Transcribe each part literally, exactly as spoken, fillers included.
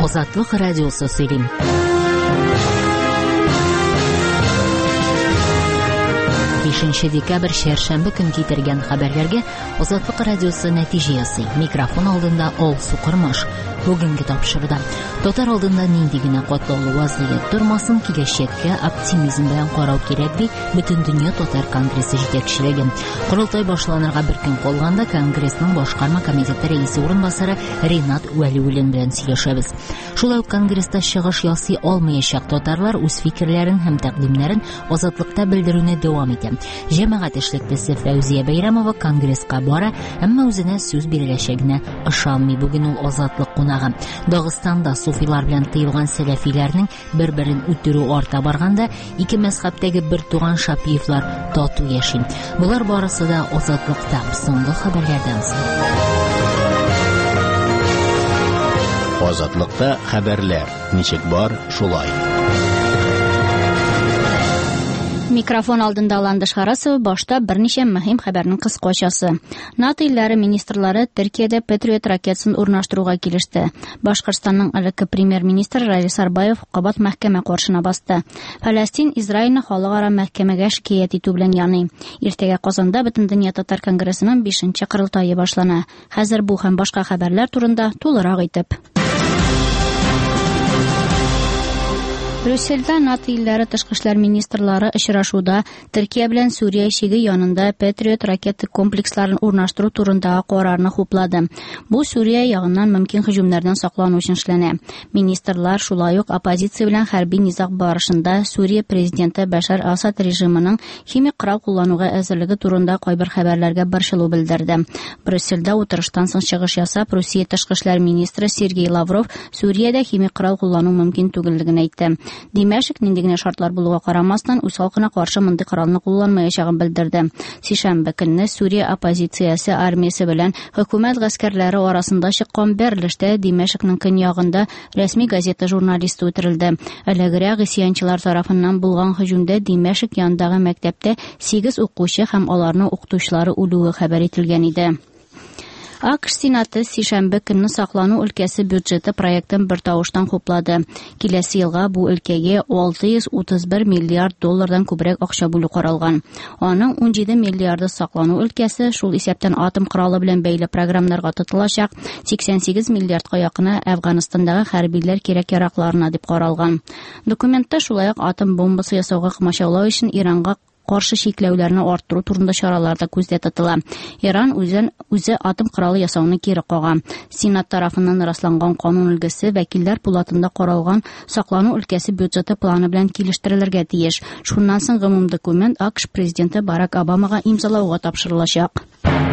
Азатлык радиосы сөйлим. бишенче декабрь шәршәмбе көн китергән хәбәрләргә Азатлык радиосы нәтиҗә ясый. Микрофон алдында Ол Сукырмаш. Бүгенге тапшыруда татар алдында нинди генә катлаулы вазгыять тормасын, киләчәккә оптимизм белән карау кирәк ди Бөтен дөнья татар конгрессы җитәкчелеге. Корылтай башланырга бер көн калганда конгрессның башкарма комитеты рәисе урынбасары Ринат Вәлиуллин белән сөйләшәбез. Шулай ук конгресста чыгыш ясый алмаячак татарлар үз фикерләрен һәм тәкъдимнәрен Азатлыкта белдерүне дәвам итә. Җәмәгать эшлеклесе Фәүзия Бәйрәмова конгресска бара, әмма үзенә сүз биреләчәгенә ышанмый. Бүген ул Азатлык кунагы. Дагыстанда суфилар белән тыелган сәләфиләрнең бер-берен үтерү арта барганда ике мәзһәбтәге бер туган Шапиевлар тату яши. Булар барысы да Азатлыкта. Соңгы хәбәрләрдән соң. Азатлыкта хәбәрләр. Ничек бар, шулай. Микрофон алдында Ландыш Харасова, башта берничә мөһим хәбәрнең кыскачасы. НАТО илләре министрлары Төркиядә Патриот ракетасын урнаштыруга килеште. Башкортстанның элекке премьер-министры Раис Арбаев кабат мәхкәмә каршына басты. Фәләстин Израильне халыкара мәхкәмәгә шикаят итү белән яный. Иртәгә Казанда Бөтен дөнья татар конгрессының бишенче кырылтайы башлана. Хәзер бу һәм башка хәбәрләр турында тулырак итеп. Брюссельдә НАТО илләре тышкы эшләр министрлары очрашуда Төркия белән Сүрия чиге янында Патриот ракета комплексларын урнаштыру турындагы карарны хуплады. Бу Сүрия ягыннан мөмкин һөҗүмнәрдән саклану өчен эшләнә. Министрлар шулай ук оппозиция белән хәрби низак барышында Сүрия президенты Башар Асад режимының химик корал куллануга әзерлеге турында кайбер хәбәрләргә борчылу белдерде. Брюссельдә утырыштан соң чыгыш ясап, Русия тышкы эшләр министры Сергей Лавров Сүриядә химик корал куллану мөмкин түгеллеген әйтте. Димәшек нинди генә шартлар булуга карамастан үз халкына каршы мондый коралны кулланмаячагын белдерде. Сишәмбе көнне Сүрия оппозициясе армиясе белән хөкүмәт гаскәрләре арасында чыккан берлештә Димәшекнең көньягында рәсми газета журналисты үтерелде. Әлегрәк исянчылар тарафыннан булган һөҗүмдә Димәшек янындагы мәктәптә сигез укучы һәм аларның укытучылары үлүе хәбәр ителгән иде. АКШ Сенаты сишәмбе көнне саклану өлкәсе бюджеты проектын бер тавыштан хуплады. Киләсе елга бу өлкәгә алты йөз утыз бер миллиард доллардан күбрәк акча бүлү каралган. Аның ун җиде миллиарды саклану өлкәсе, шул исәптән атом коралы белән бәйле программаларга тотылачак, сиксән сигез миллиардка якыны Әфганстандагы хәрбиләр кирәк-яракларына дип каралган. Документта шулай ук атом бомбасы ясауга комачаулау өчен Иранга каршы чикләүләрне арттыру турында чаралар да күздә тотыла. Иран үзен үзе атом коралы ясауны кире каган. Сенат тарафыннан расланган канун өлгесе вәкилләр пулатында каралган саклану өлкәсе бюджеты планы белән килештерелергә тиеш. Шуннан соң гомум документ АКШ президенты Барак Обамага имзалауга тапшырылачак.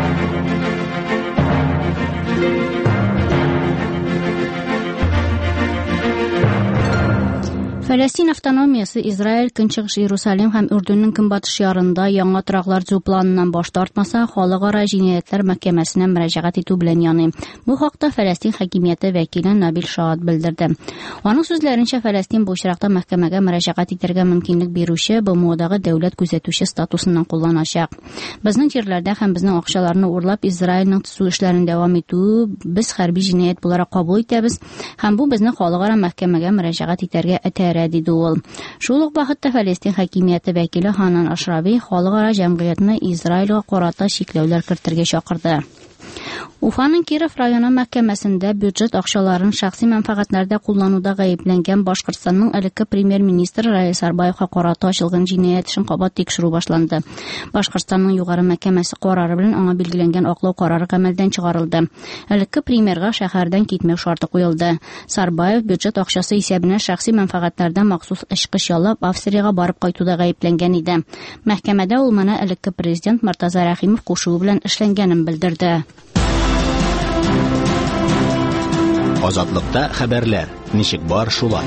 Фәләстин автономиясы Израиль, Көнчыгыш Иерусалим һәм Үрдөннең көнбатыш ярында яңа тораклар төзү планынан баш тартмаса, халыкара җинаятьләр мәхкәмәсенә мөрәҗәгать итү белән яный. Бу хакта Фәләстин хакимияте вәкиле Набил Шаат белдерде. Аның сүзләренчә, Фәләстин бу очракта мәхкәмәгә мөрәҗәгать итәргә мөмкинлек бирүче БМОдагы дәүләт күзәтүче статусыннан кулланачак. Безнең җирләрдә һәм безнең акчаларны урлап Израильнең төзү эшләрен дәвам итү без хәрби җинаять буларак кабул итәбез һәм бу безне халыкара мәхкәмәгә мөрәҗәгать итәргә этәрә. Диде ул. Шул ук вакытта Фәләстин хакимияте вәкиле Ханан Ашрави халыкара җәмгыятьне Израильгә карата чикләүләр кертергә чакырды. Уфаның Киров районы мәхкәмәсендә бюджет акчаларын шәхси мәнфәгатьләрдә куллануда гаепләнгән Башкортстанның элекке премьер-министры Раис Арбаевка карата ачылган җинаять эшен кабат тикшерү башланды. Башкортстанның югары мәхкәмәсе карары белән аңа билгеләнгән аклау карары гамәлдән чыгарылды. Элекке премьерга шәһәрдән китмәү шарты куелды. Сарбаев бюджет акчасы исәбенә шәхси мәнфәгатьләрдән махсус эшкыч яллап Австриягә барып кайтуда гаепләнгән иде. Мәхкәмәдә ул моны элекке президент Мортаза Рәхимов кушуы белән эшләнгәнен белдерде. Азатлыкта хәбәрләр. Ничек бар, шулай.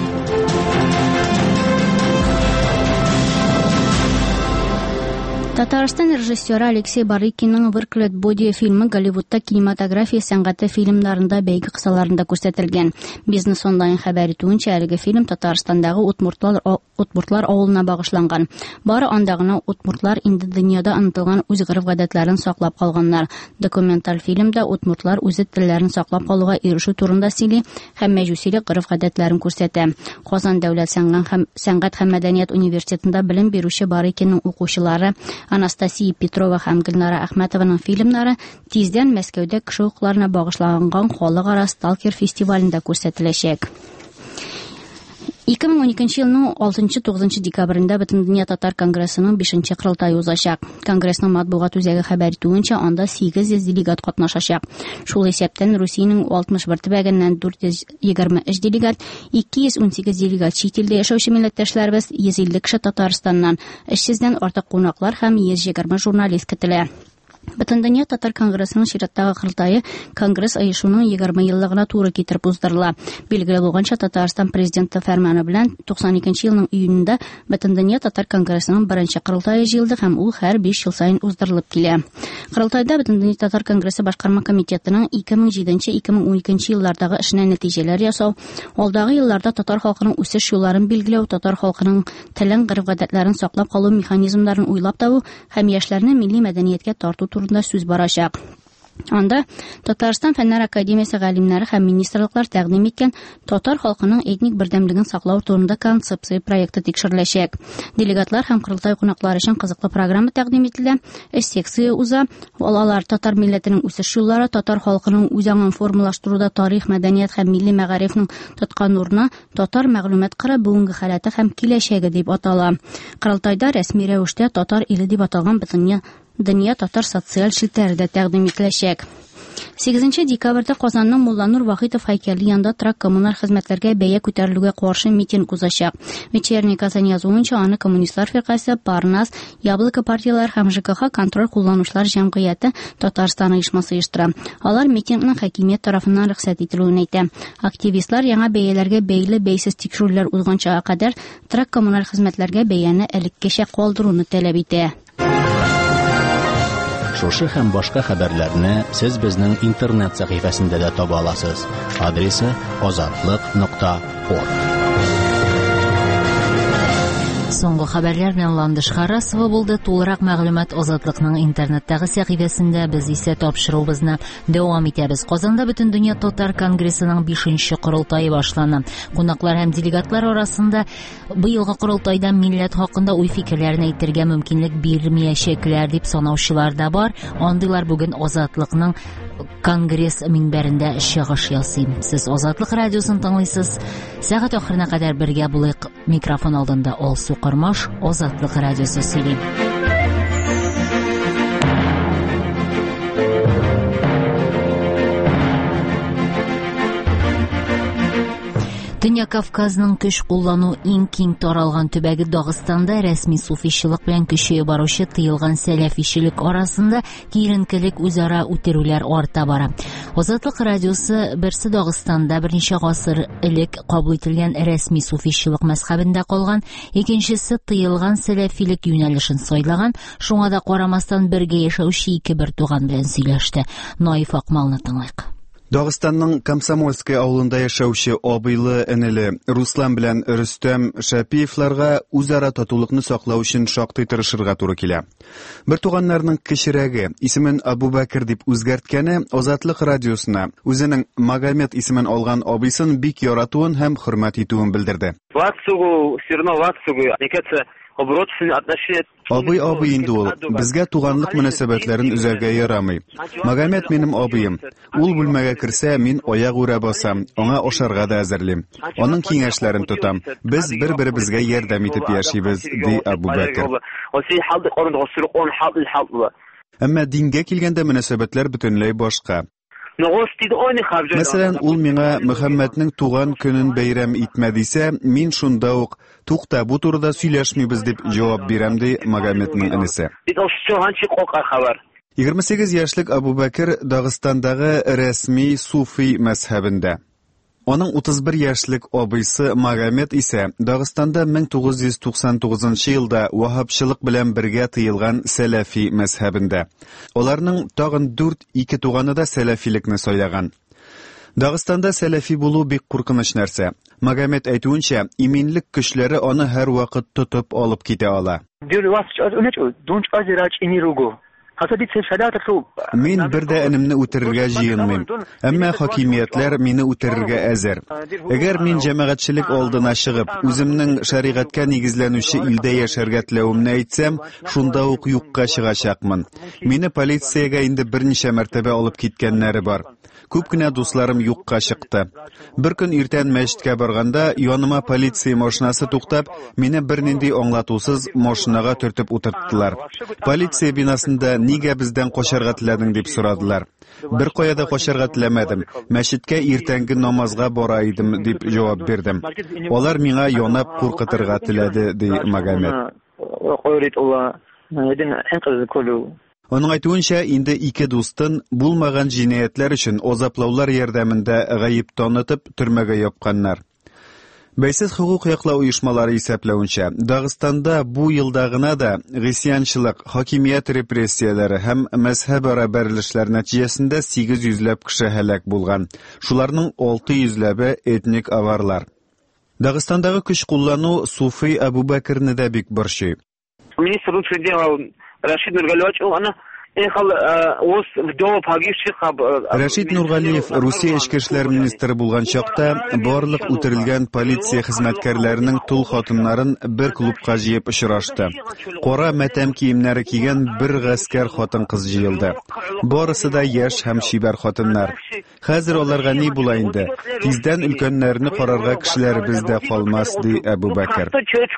Татарстан режиссеры Алексей Барыкинның «Workload Body» фильмы Голливудта кинематография сәнгате фильмнарында бәйге кысаларында күрсәтелгән. Бизнес онлайн хәбәр итүенчә, әлеге фильм Татарстандагы Удмуртлар Удмуртлар авылына багышланган. Бары анда гына удмуртлар инде дөньяда онытылган үз гырыф-гадәтләрен саклап калганнар. Документаль фильмда удмуртлар үз телләрен саклап калуга ирешү турында сөйли һәм мәҗүсилек гырыф-гадәтләрен күрсәтә. Казан дәүләт сәнгать һәм мәдәният университетында белем бирүче Барыкинның укучылары Анастасия Петрова һәм Гөлнара Әхмәтованың фильмнары тиздән Мәскәүдә кеше хукукларына багышланган халыкара Сталкер фестивалендә күрсәтеләчәк. ике мең уникенче елның алтынчы-тугызынчы декабрендә Бөтендөнья татар конгрессының бишенче кырылтайы узачак. Конгрессның матбугат үзәге хәбәр итүенчә, анда сигез йөз делегат катнашачак. Шул исәптән Русиянең алтмыш бер төбәгеннән дүрт йөз егерме өч делегат, ике йөз унсигез делегат чит илдә яшәүче милләттәшләребез, йөз илле кеше Татарстаннан, өч йөздән артык кунаклар һәм йөз егерме журналист көтелә. Бөтендөнья татар конгрессының чираттагы кырылтайы конгресс оешуның егерме еллыгына туры китереп уздырыла. Билгеле булганча, Татарстан президенты фәрманы белән туксан икенче елның июнендә Бөтендөнья татар конгрессының беренче кырылтайы җыелды һәм ул һәр биш ел саен уздырылып килә. Кырылтайда Бөтендөнья татар конгрессы башкарма комитетының ике мең җиденче - ике мең уникенче еллардагы эшенә нәтиҗәләр ясау, алдагы елларда татар халкының үсеш юлларын билгеләү, татар халкының телен, гырыф-гадәтләрен саклап калу механизмнарын уйлап табу һәм яшьләрне милли мәдәнияткә тарту турында сүз барачак. Анда Татарстан Фәннәр академиясе галимнәре һәм министрлыклар тәкъдим иткән татар халкының этник бердәмлеген саклау турында концепция проекты тикшереләчәк. Делегатлар һәм кырылтай кунаклары өчен кызыклы программа тәкъдим ителә. Өч секция уза. Алар татар милләтенең үсеш юллары, татар халкының үзаңын формалаштыруда тарих, мәдәният һәм милли мәгарифның тоткан урыны, татар мәгълүмат кыры, бүгенге халаты һәм киләчәге дип атала. Кырылтайда рәсми рәвештә татар иле дип аталган Бөтендөнья Дөнья татар социаль челтәре дә тәкъдим ителәчәк. сигезенче декабрьдә Казанның Мулланур Вахитов һәйкәле янында трак коммуналь хезмәтләргә бәя күтәрелүгә каршы митинг узачак. Вечерний Казан язуынча, аны коммунистлар фиркасы, Парнас, Яблоко партияләр һәм ЖКХ контроль кулланучылар җәмгыяте Татарстан оешмасы оештыра. Алар митингның хакимият тарафыннан рөхсәт ителүен әйтә. Активистлар яңа бәяләргә бәйле бәйсез тикшерүләр узганчага кадәр трак коммуналь хезмәтләргә бәяне элеккечә калдыруны таләп итә. Шушы һәм башка хәбәрләрне сез безнең интернет сәхифәсендә дә таба аласыз. Адресы азатлык нокта орг. Соңгы хәбәрләр белән Ландыш Харасова булды. Тулырак мәгълүмат Азатлыкның интернеттагы сәхифәсендә без исә тапшырубызны дәвам итәбез. Казанда Бөтендөнья татар конгрессының бишенче кырылтайы башлана. Кунаклар һәм делегатлар арасында быелгы кырылтайда милләт хакында уй-фикерләрен әйтергә мөмкинлек бирмәячәкләр дип санаучылар да бар. Андыйлар бүген Азатлыкның конгресс минбәрендә чыгыш ясый. Сез Азатлык радиосын тыңлыйсыз. Сәгать ахырына кадәр бергә булыйк. Микрофон алдында Алсу Кырмаш, Азатлык радиосы сөйли. Дөнья Кавказның көч куллану иң киң таралган төбәге Дагыстанда рәсми суфийчылык белән көчәя баручы тыелган сәләфичелек арасында киеренкелек үзара үтерүләр арта бара. Азатлык радиосы берсе Дагыстанда берничә гасыр элек кабул ителгән рәсми суфийчылык мәзһәбендә калган, икенчесе тыелган сәләфилек юнәлешен сайлаган, шуңа да карамастан бергә яшәүче ике бер туган белән сөйләште. Наиф Акмалны тыңлыйк. Дагыстанның Комсомольская авылында яшәүче абыйлы энеле Руслан белән Рөстәм Шәпиевләргә үзара татулыкны саклау өчен шактый тырышырга туры килә. Бер туганнарның кечерәге исемен Абубәкер дип үзгәрткәне Азатлык радиосына үзенең Магомед исемен алган абыйсын бик яратуын һәм хөрмәт итүен белдерде. Абый абый инде ул. Безгә туганлык мөнәсәбәтләрен үзәргә ярамый. Магомед минем абыем. Ул бүлмәгә керсә, мин аяк үрә басам, аңа ашарга да әзерлим. Аның киңәшләрен тотам. Без бер-беребезгә ярдәм итеп яшибез, ди Абубәкер. Әмма дингә килгәндә мөнәсәбәтләр бөтенләй башка. Мәсәлән, ул миңа Мөхәммәднең туган көнен бәйрәм итмә дисә, мин шунда ук «Тукта, бу турыда сөйләшмибез» дип җавап бирәм, ди Магомедның энесе. егерме сигез яшьлек Абубәкер Дагыстандагы рәсми суфи мәзһәбендә. Аның утыз бер яшьлек абыйсы Магомед исә Дагыстанда мең тугыз йөз туксан тугызынчы елда ваһабчылык белән бергә тыелган сәләфи мәзһәбендә. Аларның тагын дүрт ике туганы да сәләфилекне сайлаган. Дагыстанда сәләфи булу бик куркыныч нәрсә. Магомед әйтүенчә, иминлек көчләре аны һәр вакыт тотып алып китә ала. Мин бер дә энемне үтерергә җыенмыйм, әмма хакимиятләр мине үтерергә әзер. Әгәр мин җәмәгатьчелек алдына чыгып, үземнең шәригатькә нигезләнүче илдә яшәргә теләвемне әйтсәм, шунда ук юкка чыгачакмын. Мине полициягә инде берничә мәртәбә алып киткәннәре бар. Күп кенә дусларым юкка чыкты. Бер көн иртән мәчеткә барганда, яныма полиция машинасы туктап, мине бернинди аңлатусыз машинага төртеп утырттылар. Полиция бинасында нигә бездән качарга теләдең дип сорадылар. Бер кая да качарга теләмәдем. Мәчеткә иртәнге намазга бара идем дип җавап бирдем. Алар миңа янап куркытырга теләде, ди Магомед. Аның әйтүенчә, инде ике дустын булмаган җинаятлар өчен азаплаулар ярдәмендә гаеп танытып төрмәгә япканнар. Бәйсез хукук яклау оешмалары исәпләүенчә, Дагыстанда бу елда гына да гысьянчылык, хакимият репрессияләре һәм мәзһәбара бәрелешләр нәтиҗәсендә сигез йөзләп кеше һәлак булган. Шуларның алты йөзләбе этник аварлар. Дагыстандагы көч куллану Суфи Абубакрны да бик борчый. Рашид Нургалиевич, он Рашид Нургалиев Русия эчке эшләр министры булган чакта барлык үтерелгән полиция хезмәткәрләренең тул хатыннарын бер клубка җыеп очрашты. Кара матәм киемнәре кигән бер гаскәр хатын-кыз җыелды. Барысы да яшь һәм шибәр хатыннар. Хәзер аларга ни була инде? Тиздән өлкәннәрне карарга кешеләребез дә калмас, ди Абубакр.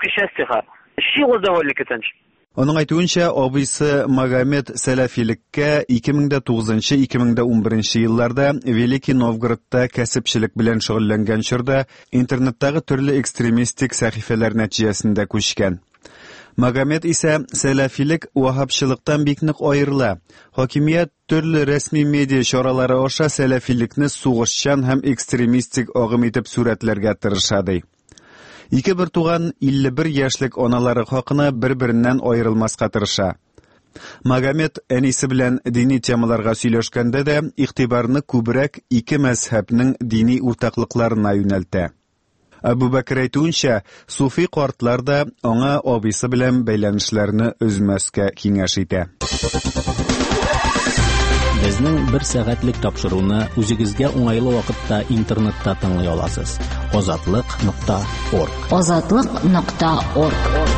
Аның әйтүенчә, абыйсы Магомед сәләфилеккә ике мең тугызынчы - ике мең унберенче елларда Великий Новгородта кәсепчелек белән шөгыльләнгән чорда интернеттагы төрле экстремистик сәхифәләр нәтиҗәсендә күчкән. Магомед исә сәләфилек ваһабчылыктан бик нык аерыла. Хакимият төрле рәсми медиа чаралары аша сәләфилекне сугышчан һәм экстремистик агым итеп сүрәтләргә тырыша ди. Ике бер туган илле бер яшьлек аналары хакына бер-береннән аерылмаска тырыша. Магомед әнисе белән дини темаларга сөйләшкәндә дә игътибарны күбрәк ике мәзһәбнең дини уртаклыкларына юнәлтә. Абубакр әйтүенчә, суфи картлар да аңа абыйсы белән бәйләнешләрне өзмәскә киңәш итә. Безнең бер сәгатьлек тапшыруны үзегезгә уңайлы вакытта интернетта тыңлый аласыз. азатлык нокта орг. азатлык нокта орг.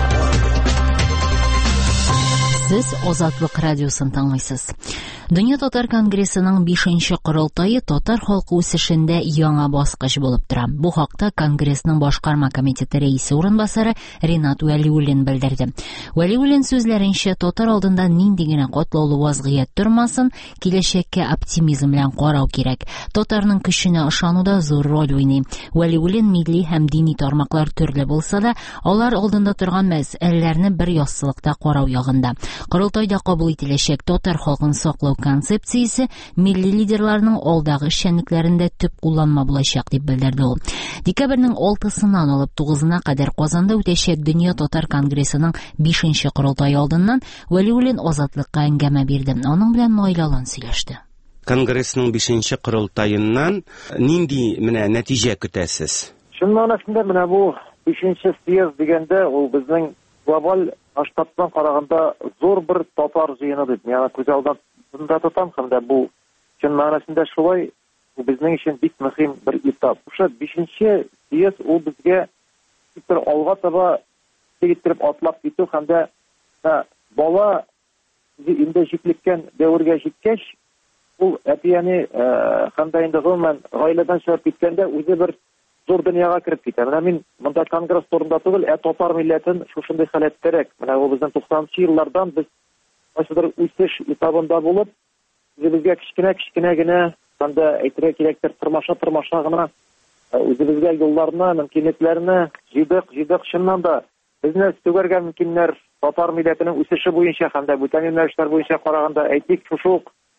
Сез Азатлык радиосын тыңлыйсыз. Дөнья татар конгрессының бишенче корылтайы татар халкы үсешендә яңа баскыч булып тора. Бу хакта конгрессның башкарма комитеты рәисе урынбасары Ринат Вәлиуллин белдерде. Вәлиуллин сүзләренчә, татар алдында нинди генә катлаулы вазгыять тормасын, киләчәккә оптимизм белән карау кирәк. Татарның көченә ышануда зур роль уйный. Вәлиуллин милли һәм дини тармаклар төрле булса да, алар алдында торган мәсьәләләрне бер яссылыкта карау ягында. Корылтайда кабул ителәчәк татар халкын саклау концепциясе милли лидерларның алдагы эшчәнлекләрендә төп кулланма булачак дип белдерде ул. Декабрьнең алтысыннан алып тугызына кадәр Казанда үтәчәк Дөнья татар конгрессының бишенче корылтайы алдыннан Вәлиуллин Азатлыкка әңгәмә бирде. Аның белән Наилалан сөйләште. Конгрессның бишенче корылтайыннан нинди менә нәтиҗә көтәсез? Шуның мәгънәсендә менә бу бишенче съезд дигәндә ул безнең глобаль масштабтан караганда зур бер татар җыены дип, ягъни күз алдында тотам һәм дә бу чын мәгънәсендә шулай, бу безнең өчен бик мөһим бер этап. Ошо бишенче съезд ул безгә бер алга таба китереп атлап китү һәм дә бала инде җитлеккән дәвергә җиткәч, ул әтияне һәм дә инде гомумән гаиләдән чыгып киткәндә үзе бер зур дөньяга кирип китә. Менә мин монда конгресс турында түгел, ә татар милләтен шушындай халәттәрәк. Менә ул безнең туксанынчы еллардан без кайсыдыр үсеш этабында булып, үзебезгә кичкенә-кичкенә генә, һәм дә әйтергә кирәктер, тормаша-тормаша гына үзебезгә юлларны, мөмкинлекләрне җыйдык, җыйдык. Чыннан да безне түгәргә мөмкиннәр татар милләтенең үсеше буенча һәм дә бүтән юнәлешләр буенча караганда әйтик, шушы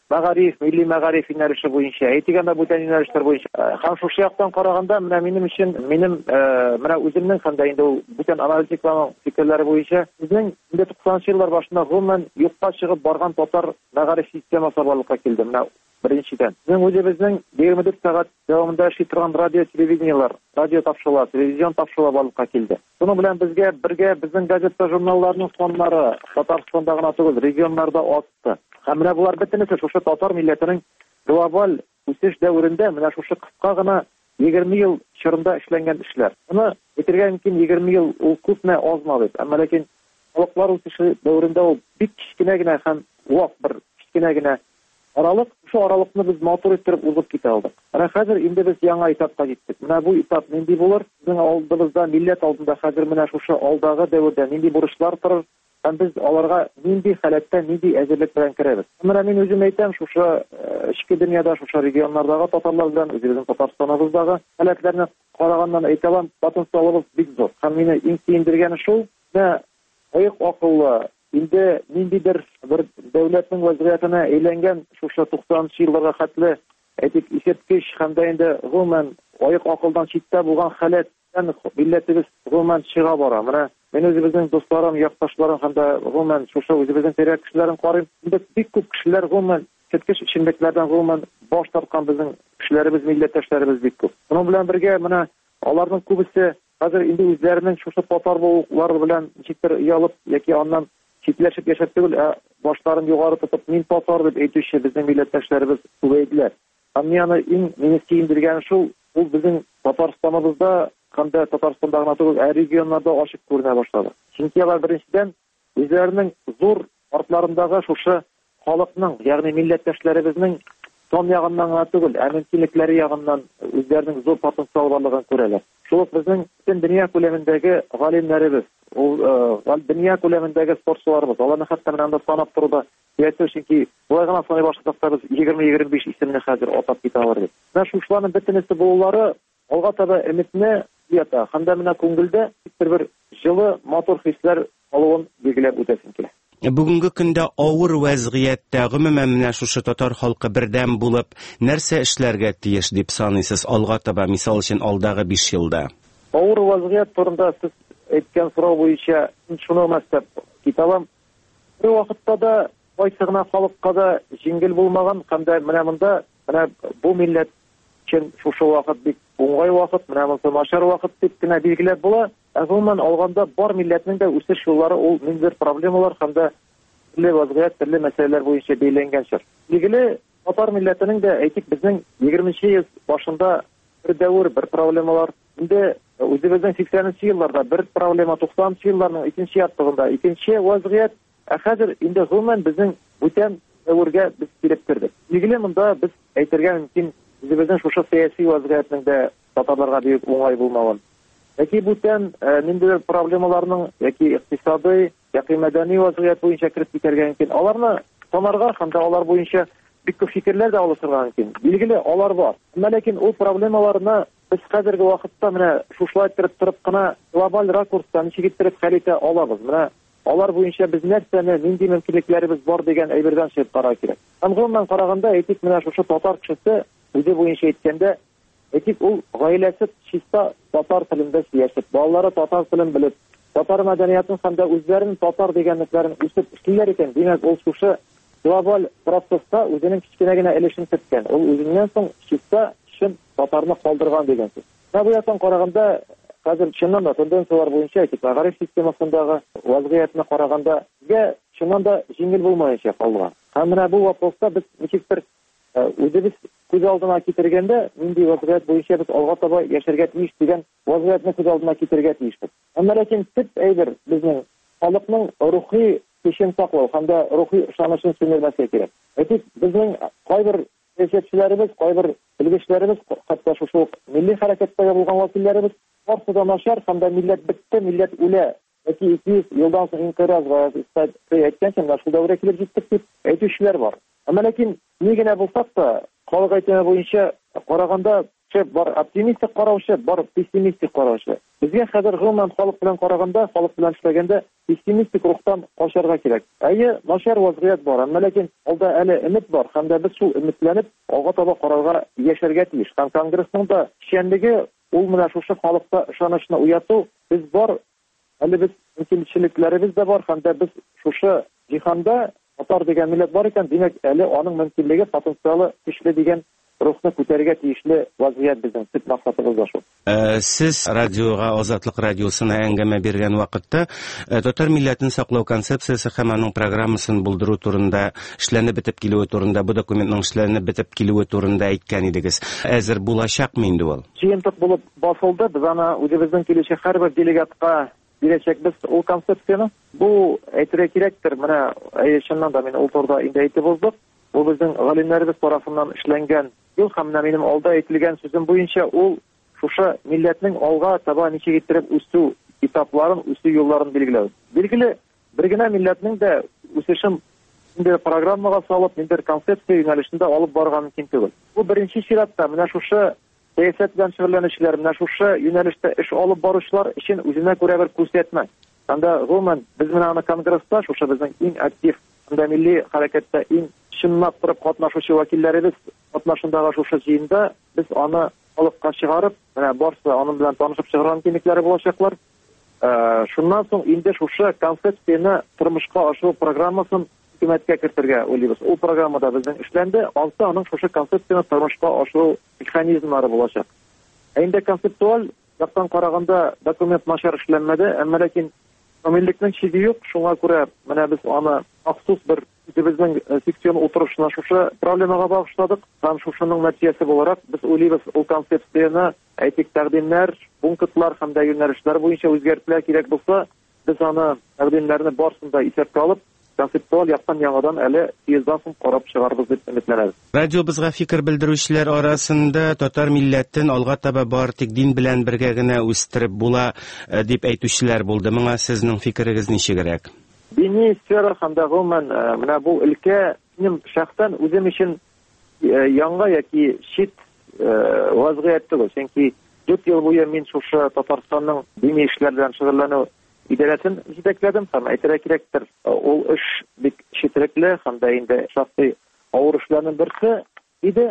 мәгариф, милли мәгариф юнәлеше буенча, әйтик анда бүтән юнәлешләр буенча. Һәм шушы яктан караганда, менә минем өчен, минем менә үземнең һәм дә инде ул бүтән аналитикларның фикерләре буенча, безнең инде туксанынчы еллар башында гомумән юкка чыгып барган татар мәгариф системасы барлыкка килде. Менә беренчедән. Безнең үзебезнең егерме дүрт сәгать дәвамында эшли торган радио телевидениелар, радио тапшырулар, телевизион тапшырулар барлыкка килде. Шуның белән безгә бергә безнең газета журналларның саннары Татарстанда гына түгел, регионнарда артты. Һәм менә булар бөтенесе шушы татар милләтенең глобаль үсеш дәверендә менә шушы кыска гына егерме ел чорында эшләнгән эшләр. Моны әйтергә мөмкин, егерме ел ул күпме азмы дип. Әмма ләкин халыклар үсеше дәверендә ул бик кичкенә генә һәм вак бер кичкенә генә аралык, шу аралыкны без матур итеп узып китә алдык. Менә хәзер инде без яңа этапка җиттек. Менә бу этап нинди булыр? Безнең алдыбызда, милләт алдында хәзер менә шушы алдагы дәвердә нинди бурычлар торыр? Һәм без аларга нинди халәттә, нинди әзерлек белән керәбез. Менә мин үзем әйтәм, шушы эчке дөньяда, шушы регионнардагы татарлар белән үзебезнең Татарстаныбыздагы халәтләрне караганнан әйтә алам, потенциалыбыз бик зур. Һәм мине иң сөендергәне шул, менә аяк акыллы, инде ниндидер бер дәүләтнең вазгыятына әйләнгән шушы туксанынчы елларга хәтле әйтик исәпкеч һәм дә инде гомумән аяк акылдан читтә булган халәттән милләтебез гомумән чыга бара. Менә мен үзебезнең дусларым, якташларым һәм дә гомумән шушы үзебезнең тирә кешеләрен карыйм. Инде бик күп кешеләр гомумән читкеш эчемлекләрдән гомумән баш тарткан безнең кешеләребез, милләттәшләребез бик күп. Моның белән бергә менә аларның күбесе хәзер инде үзләренең шушы татар булулары белән ничектер ялып яки аннан читләшеп яшәп түгел, башларын югары тотып, мин татар дип әйтүче безнең милләттәшләребез күбәйделәр. Һәм менә иң мине сөендергәне шул, ул безнең Татарстаныбызда һәм дә Татарстанда гына түгел, ә регионнарда ачык күренә башлады. Чөнки алар беренчедән үзләренең зур артларындагы шушы халыкның, ягъни милләттәшләребезнең сан ягыннан гына түгел, ә мөмкинлекләре ягыннан үзләренең зур потенциал барлыгын күрәләр. Шул ук безнең бөтен дөнья күләмендәге галимнәребез, ул дөнья күләмендәге спортчыларыбыз, аларны хәтта менә анда санап торуда яисә чөнки булай гына саный башладык та без егерме егерме биш исемне хәзер атап китә алырбыз. Менә шушларның бөтенесе булулары алга таба өметне ята, һәм дә менә күңелдә бер җылы, матур хисләр алуын билгеләп үтәсен килә. Бүгенге көндә авыр вазгыятьтә гомумән менә шушы татар халкы бердәм булып, нәрсә эшләргә тиеш дип саныйсыз алга таба, мисал өчен алдагы биш елда? Авыр вазгыять турында сез әйткән сорау буенча шуны мәктәп китабым. Бер вакытта да кайсы гына халыкка да җиңел булмаган, һәм дә менә монда, менә бу милләт өчен шушы вакыт бик уңай вакыт, менә монда начар вакыт дип кенә билгеләп була. Гомумән алганда бар милләтнең дә үсеш юллары ул ниндидер проблемалар һәм дә төрле вазгыять, төрле мәсьәләләр буенча бәйләнгәнчә. Билгеле, татар милләтенең дә әйтик безнең егерменче ел башында бер дәвер, бер проблемалар, инде үзебезнең сиксәненче елларда бер проблема, туксанынчы елларның икенче яртыгында икенче вазгыять, ә хәзер инде гомумән безнең бүтән дәвергә без килеп кердек. Билгеле, монда без әйтергә мөмкин, үзебезнең шушы сәяси вазгыятның да татарларга бик уңай булмавын. Яки бүтән ниндидер проблемаларның, яки икътисади, яки мәдәни вазгыять буенча кирип китәргә мөмкин. Аларны санарга һәм дә алар буенча бик күп фикерләр дә алышырга мөмкин. Билгеле, алар бар. Әмма ләкин ул проблемаларны без хәзерге вакытта менә шушлай торып торып кына глобаль ракурста ничек итеп хәл итә алабыз. Менә алар буенча без нәрсәне, нинди мөмкинлекләребез бар дигән әйбердән чыгып карар кирәк. Һәм гомумән караганда әйтик, менә шушы татар кешесе үзе буенча әйткәндә, әйтик, ул гаиләсе чиста татар телендә сөйләшеп, балалары татар телен белеп, татар мәдәниятын һәм дә үзләренең татар дигәнлекләрен үсеп эшлиләр икән. Димәк, ул шушы глобаль процесста үзенең кичкенә генә өлешен керткән. Ул үзеннән соң чиста чын татарны калдырган дигән сүз. Бу яктан караганда, хәзер чыннан да тенденциялар буенча әйтик, мәгариф системасындагы вазгыятны караганда, безгә чыннан да җиңел булмаячак алга. Һәм менә бу вопроста без ничектер үзебез күз алдына китергәндә, нинди вазгыять буенча без алга таба яшәргә тиеш дигән вазгыятны күз алдына китергә тиешбез. Әмма ләкин төп әйбер безнең халыкның рухи көчен саклау һәм дә рухи ышанычын сүнәрмәскә кирәк. Әйтик, безнең кайбер сәясәтчеләребез, кайбер белгечләребез, хәтта шушы милли хәрәкәттәге булган вәкилләребез барысы да начар һәм дә милләт бетте, милләт үлә. Яки ике йөз елдан соң инкыйразга әйткәнчә, менә шул дәвергә килеп җиттек дип әйтүчеләр бар. Әмма ләкин ни генә булсак та, халык әйтеме буенча караганда караучы бар, оптимистик караучы бар, пессимистик караучы. Безгә хәзер гомумән халык белән караганда, халык белән эшләгәндә пессимистик рухтан качарга кирәк. Әйе, начар вазгыять бар, әмма ләкин алда әле өмет бар, һәм дә без шул өметләнеп алга таба карарга яшәргә тиеш. Һәм Конгрессның да эшчәнлеге ул менә шушы халыкта ышанычны уяту. Без бар, әле без мөмкинлекләребез дә бар, һәм дә без шушы җиһанда татар дигән милләт бар икән, димәк, әле аның мөмкинлеге, потенциалы көчле дигән рухны күтәрергә тиешле вазгыять безнең төп максатыбыз да шул. Сез радиога, Азатлык радиосына әңгәмә биргән вакытта татар милләтен саклау концепциясе һәм аның программасын булдыру турында, эшләнеп бетеп килүе турында, бу документның эшләнеп бетеп килүе турында әйткән идегез. Әзер булачакмы инде ул? Җыентык булып басылды. Без аны үзебезнең киләчәк һәрбер делегатка бирәчәкбез ул концепцияны. Бу әйтергә кирәктер. Менә чыннан да мин ул турыда инде әйтеп уздым. Бу безнең галимнәребез тарафыннан эшләнгән ел һәм минем алда әйтелгән сүзем буенча ул шушы милләтнең алга таба ничек иттереп үсү этапларын, үсү юлларын билгеләү. Билгеле, бер генә милләтнең дә үсешен инде программага салып, инде концепция юнәлешендә алып барган мөмкин түгел. Бу беренче чиратта менә шушы сәясәт белән шөгыльләнүчеләр, менә шушы юнәлештә эш алып баручылар өчен үзенә күрә бер күрсәтмә. Анда гомумән без менә аны Конгресста, шушы безнең иң актив, анда милли хәрәкәттә иң чынлап торып катнашучы вәкилләребез катнашындагы шушы җыенда без аны халыкка чыгарып, менә барсы аның белән танышып чыгарган мөмкинлекләре булачаклар. Шуннан соң инде шушы концепцияны тормышка ашыру программасын хөкүмәткә кертергә уйлыйбыз. Ул программада безнең эшләнде, алты аның шушы концепцияны тормышка ашыру механизмнары булачак. Инде концептуаль яктан караганда документ начар эшләнмәде, әмма ләкин милләтнең чиге юк, шуңа күрә менә без аны махсус бер безнең секцион утырышына шушы проблемага багышладык. Һәм шушының нәтиҗәсе буларак без уйлыйбыз, ул концепцияны әйтик тәкъдимнәр, пунктлар һәм дә юнәлешләр буенча үзгәртүләр кирәк булса, без аны тәкъдимнәрне барсын да исәпкә алып, концептуаль яктан яңадан әле съезддан соң карап чыгарбыз дип өметләнәбез. Радиобызга фикер белдерүчеләр арасында татар милләтен алга таба бар тик дин белән бергә генә үстереп була дип әйтүчеләр булды. Моңа сезнең фикерегез ничегрәк? Дини сфера һәм дә гомумән менә бу өлкә минем шәхсән үзем өчен яңа яки чит вазгыять түгел. Чөнки дүрт ел буе мин шушы Татарстанның дини эшләр белән шөгыльләнү идарәсен җитәкләдем һәм әйтергә кирәктер, ул эш бик четерекле һәм дә инде шактый авыр эшләрнең берсе иде.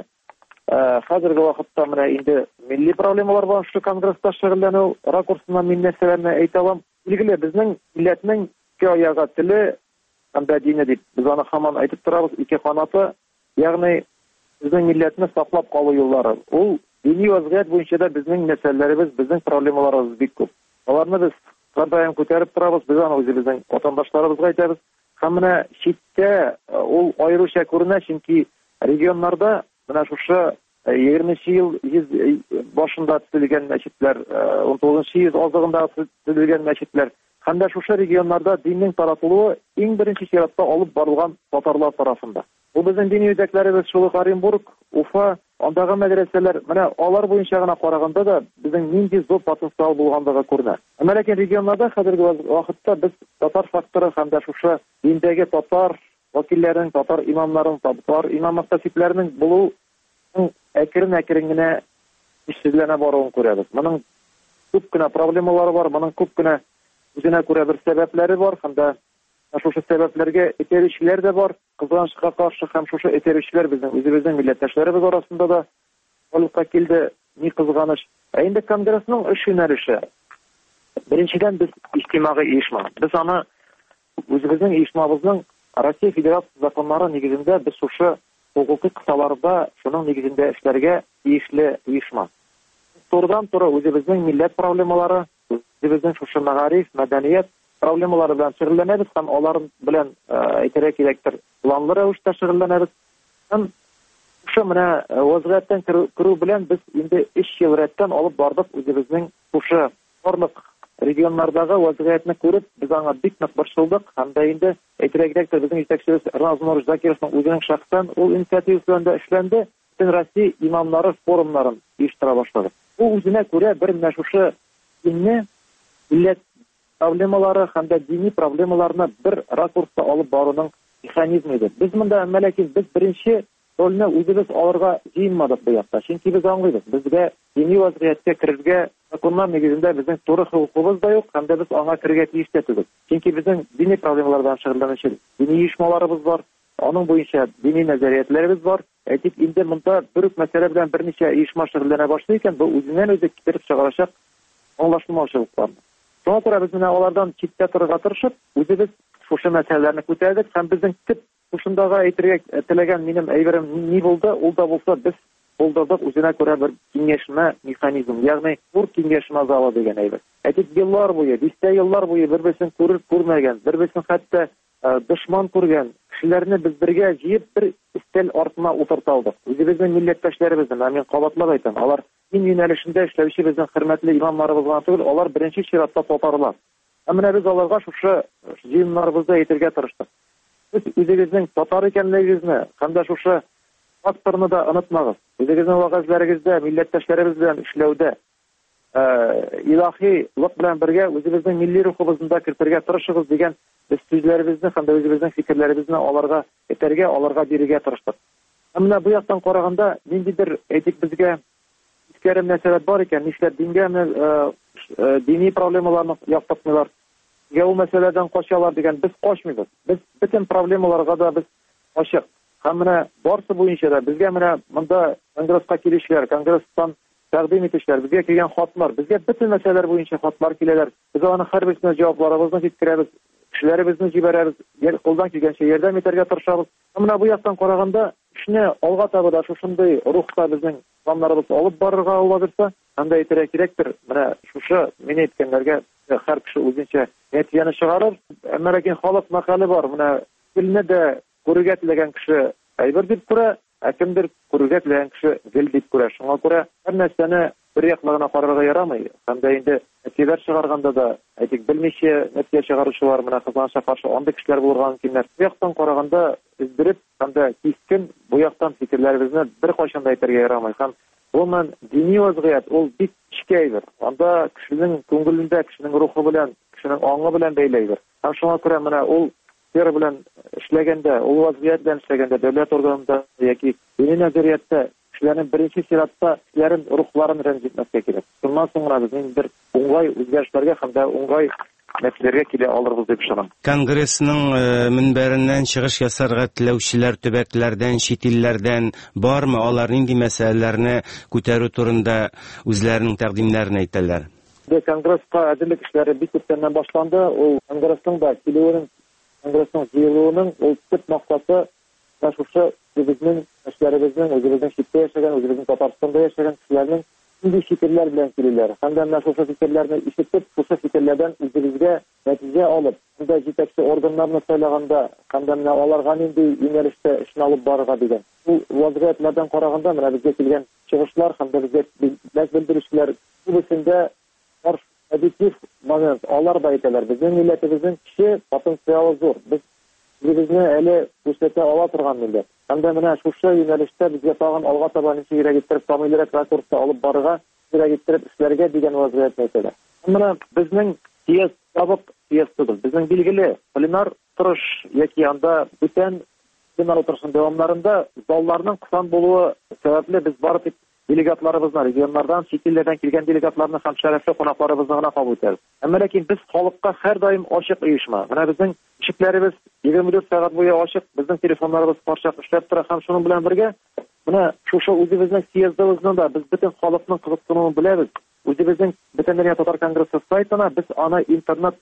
Хәзерге вакытта менә инде милли проблемалар бар, шу Конгресста шөгыльләнү ракурсыннан мин нәрсәләрне әйтә алам. Билгеле, безнең милләтнең ике аягы теле һәм дә дине дип без аны һаман әйтеп торабыз, ике канаты, ягъни безнең милләтне саклап калу юллары. Ул дини вазгыять буенча да безнең мәсьәләләребез, безнең проблемаларыбыз бик күп. Аларны без һәрдаим күтәреп торабыз, без аны үзебезнең ватандашларыбызга әйтәбез. Һәм менә читтә ул аеруча күренә, чөнки регионнарда менә шушы егерменче ел башында төзелгән мәчетләр, он тугызынчы йөз азагында төзелгән мәчетләр һәм дә шушы регионнарда диннең таратылуы иң беренче чиратта алып барылган татарлар тарафында. Бу безнең дини үзәкләребез шул Оренбург, Уфа, андагы мәдрәсәләр, менә алар буенча гына караганда да безнең нинди зур потенциал булганлыгы күренә. Әмма ләкин регионнарда хәзерге вакытта без татар факторы һәм дә шушы диндәге татар вәкилләрен, татар имамнарын, татар имам мөхтәсибләренең булуы әкрен-әкрен генә ишеләнә баруын күрәбез. Моның күп кенә проблемалары бар, моның күп кенә үзенә күрә бер сәбәпләре бар һәм дә шушы сәбәпләргә итерүчеләр дә бар. Кызганычка каршы һәм шушы итерүчеләр безнең үзебезнең милләттәшләребез арасында да халыкка килде. Ни кызганыч. Ә инде Конгрессның эш юнәлеше. Беренчедән без иҗтимагый оешма. Без аны үзебезнең оешмабызның Россия Федерация законнары нигезендә без шушы хукукый кысаларда шуның нигезендә эшләргә тиешле оешма. Турыдан-туры үзебезнең милләт проблемалары, үзебезнең шушы мәгариф, мәдәният проблемалары белән шөгыльләнәбез һәм алар белән әйтергә кирәктер, планлы рәвештә шөгыльләнәбез. Һәм шушы менә вазгыятьтән керү белән без инде өч ел рәттән алып бардык үзебезнең шушы барлык регионнардагы вазгыятьне күреп, без аңа бик нык борчылдык һәм дә инде әйтергә кирәктер, безнең җитәкчебез Размор Закировның үзенең шәхсән ул инициативасы белән дә эшләнде. Бөтен Россия имамнары форумнарын оештыра башлады. Ул үзенә күрә бер менә шушы динне, милләт проблемалары һәм дә дини проблемаларны бер ракурста алып баруның механизмы иде. Без монда, әмма ләкин без беренче рольне үзебез алырга җыенмадык бу якта. Чөнки без аңлыйбыз, безгә дини вазгыятькә керергә законнар нигезендә безнең туры хукукыбыз да юк, һәм дә без аңа керергә тиеш тә түгел. Чөнки безнең дини проблемалардан шөгыльләнүче дини оешмаларыбыз бар, аның буенча дини нәзәриятләребез бар. Әйтик, инде монда бер үк мәсьәлә белән берничә оешма шөгыльләнә башлый икән, бу үзеннән-үзе китереп чыгарачак аңлашылмаучылыкларны. Шуңа күрә без менә алардан читтә торырга тырышып, үзебез шушы мәсьәләләрне күтәрдек һәм безнең төп шушындагы әйтергә теләгән минем әйберем ни булды, ул да булса без булдырдык үзенә күрә бер киңәшмә механизм, ягъни ур киңәшмә залы дигән әйбер. Әйтик, еллар буе, дистә еллар буе бер-берсен күрер күрмәгән, бер-берсен хәтта дошман күргән кешеләрне без бергә җыеп бер истәл артына утырталдык. Үзебезнең милләттәшләребезне, мин кабатлап әйтәм, алар дин юнәлешендә эшләүче безнең хөрмәтле имамнарыбыз гына түгел, алар беренче чиратта татарлар. Ә менә без аларга шушы җыеннарыбызда әйтергә тырыштык. Biz үзегезнең татар икәнлегегезне һәм дә шушы факторны да онытмагыз. Үзегезнең вагазларыгызда, милләттәшләребез белән эшләүдә илаһилык белән бергә үзебезнең милли рухыбызны да кертергә тырышыгыз дигән без сүзләребезне һәм дә үзебезнең фикерләребезне аларга әйтергә, аларга бирергә тырыштык. Ә менә бу яктан караганда ниндидер әйтик безгә искәре мәсьәлә бар икән, нишләп дингә дини проблемаларны яктыртмыйлар? Нигә ул мәсьәләдән качалар дигән, без качмыйбыз. Без бөтен проблемаларга да без ачык. Һәм менә барсы буенча да безгә менә монда конгресска килүчеләр, конгресстан тәкъдим итүчеләр, безгә килгән хатлар, безгә бөтен мәсьәләләр буенча хатлар киләләр. Без аны һәрберсенә җавапларыбызны җиткерәбез, кешеләребезне җибәрәбез, кулдан килгәнчә ярдәм итәргә тырышабыз. Менә бу яктан караганда, эшне алга таба да шушындый рухта безнең планнарыбыз алып барырга булса, һәм дә әйтергә кирәктер, менә шушы мин әйткәннәргә һәр кеше үзенчә нәтиҗәне чыгарыр. Әмма ләкин халык мәкале бар, менә гелне дә күрергә теләгән кеше әйбер дип күрә, ә кемдер күрергә теләгән кеше гел дип күрә. Шуңа күрә һәр нәрсәне бер яклыгына карарга ярамый. Һәм дә инде нәтиҗәләр чыгарганда да, әйтик, белмичә нәтиҗә чыгаручылар менә кызганыча каршы андый кешеләр булырга мөмкиннәр. Бу яктан караганда издереп һәм дә кискен бу яктан фикерләребезне бер кайчан да әйтергә ярамый. Һәм Гомумән, дини вазгыять ул бик кичкә әйбер. Анда кешенең күңелендә, кешенең рухы белән, кешенең аңы белән бәйле әйбер. Һәм шуңа күрә менә ул сфера белән эшләгәндә, ул вазгыять белән эшләгәндә, дәүләт органында яки дини нәзәриятта кешеләрнең беренче чиратта кешеләрнең рухларын рәнҗетмәскә кирәк. Шуннан соң без бер уңай үзгәрешләргә һәм дә уңай нәтиҗәләргә килә алырбыз дип ышанам. Конгрессның минбәреннән чыгыш ясарга теләүчеләр төбәкләрдән, чит илләрдән бармы? Алар нинди мәсьәләләрне күтәрү турында үзләренең тәкъдимнәрен әйтәләр? Конгресска әзерлек эшләре бик күптән башланды. Ул конгрессның да килүенең, конгрессның җыелуының ул төп максаты шушы безнең эшләребезнең, үзебезнең читтә яшәгән, үзебезнең Татарстанда яшәгән кешеләрнең нинди фикерләр белән килүләр. Һәм дә шушы фикерләрне ишетеп, шушы фикерләрдән үзебезгә нәтиҗә алып, монда җитәкче органнарны сайлаганда, һәм дә аларга нинди юнәлештә эшне алып барырга дигән. Бу вазгыятьләрдән караганда, менә безгә килгән чыгышлар һәм дә безгә белдерүчеләр күбесендә объектив момент, алар да әйтәләр. Безнең милләтебезнең кече потенциалы зур. Без үзебезне әле күрсәтә ала торган милләт. Һәм дә менә шушы юнәлештә безгә тагын алга таба ничә йөрәк иттереп, камиллерәк ресурста алып барырга, йөрәк иттереп эшләргә дигән вазгыятьне әйтәләр. Менә безнең съезд ябык съезд түгел. Безнең билгеле пленар торыш яки анда бүтән пленар утырышының дәвамнарында залларның кысан булуы сәбәпле без барып делегатларыбызны, регионнардан, чит илләрдән килгән делегатларны һәм шәрәфле кунакларыбызны гына кабул итәбез. Әмма ләкин без халыкка һәрдаим ачык оешма. Менә безнең ишекләребез егерме дүрт сәгать буе ачык, безнең телефоннарыбыз карчык эшләп тора һәм шуның белән бергә менә шушы үзебезнең съездыбызны да без бөтен халыкның кызыксынуын беләбез. Үзебезнең бөтен дөнья татар конгрессы сайтына без аны интернет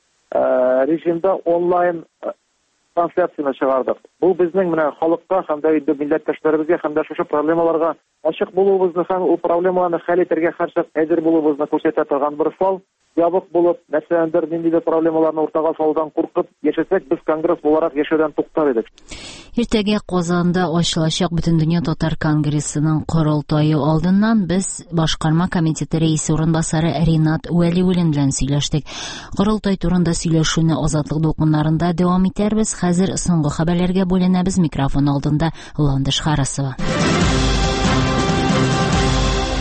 режимда онлайн трансляцияны чыгардык. Бу безнең менә халыкка һәм дә милләттәшләребезгә һәм дә шушы проблемаларга ачык булуыбызны һәм ул проблемаларны хәл итәргә һәрчак әзер булуыбызны күрсәтә торган бер фал. Ябык булып, мәсәләндер ниндидер проблемаларны уртага салудан куркып яшәсәк, без конгресс буларак яшәүдән туктар идек. Иртәгә Казанда ачылачак Бөтендөнья татар конгрессының корылтайы алдыннан без башкарма комитеты рәисе урынбасары Ринат Вәлиуллин белән сөйләштек. Корылтай турында сөйләшүне Азатлык дулкыннарында дәвам итәрбез. Хәзер соңгы хәбәрләргә бүленәбез. Микрофон алдында Ландыш Харасова.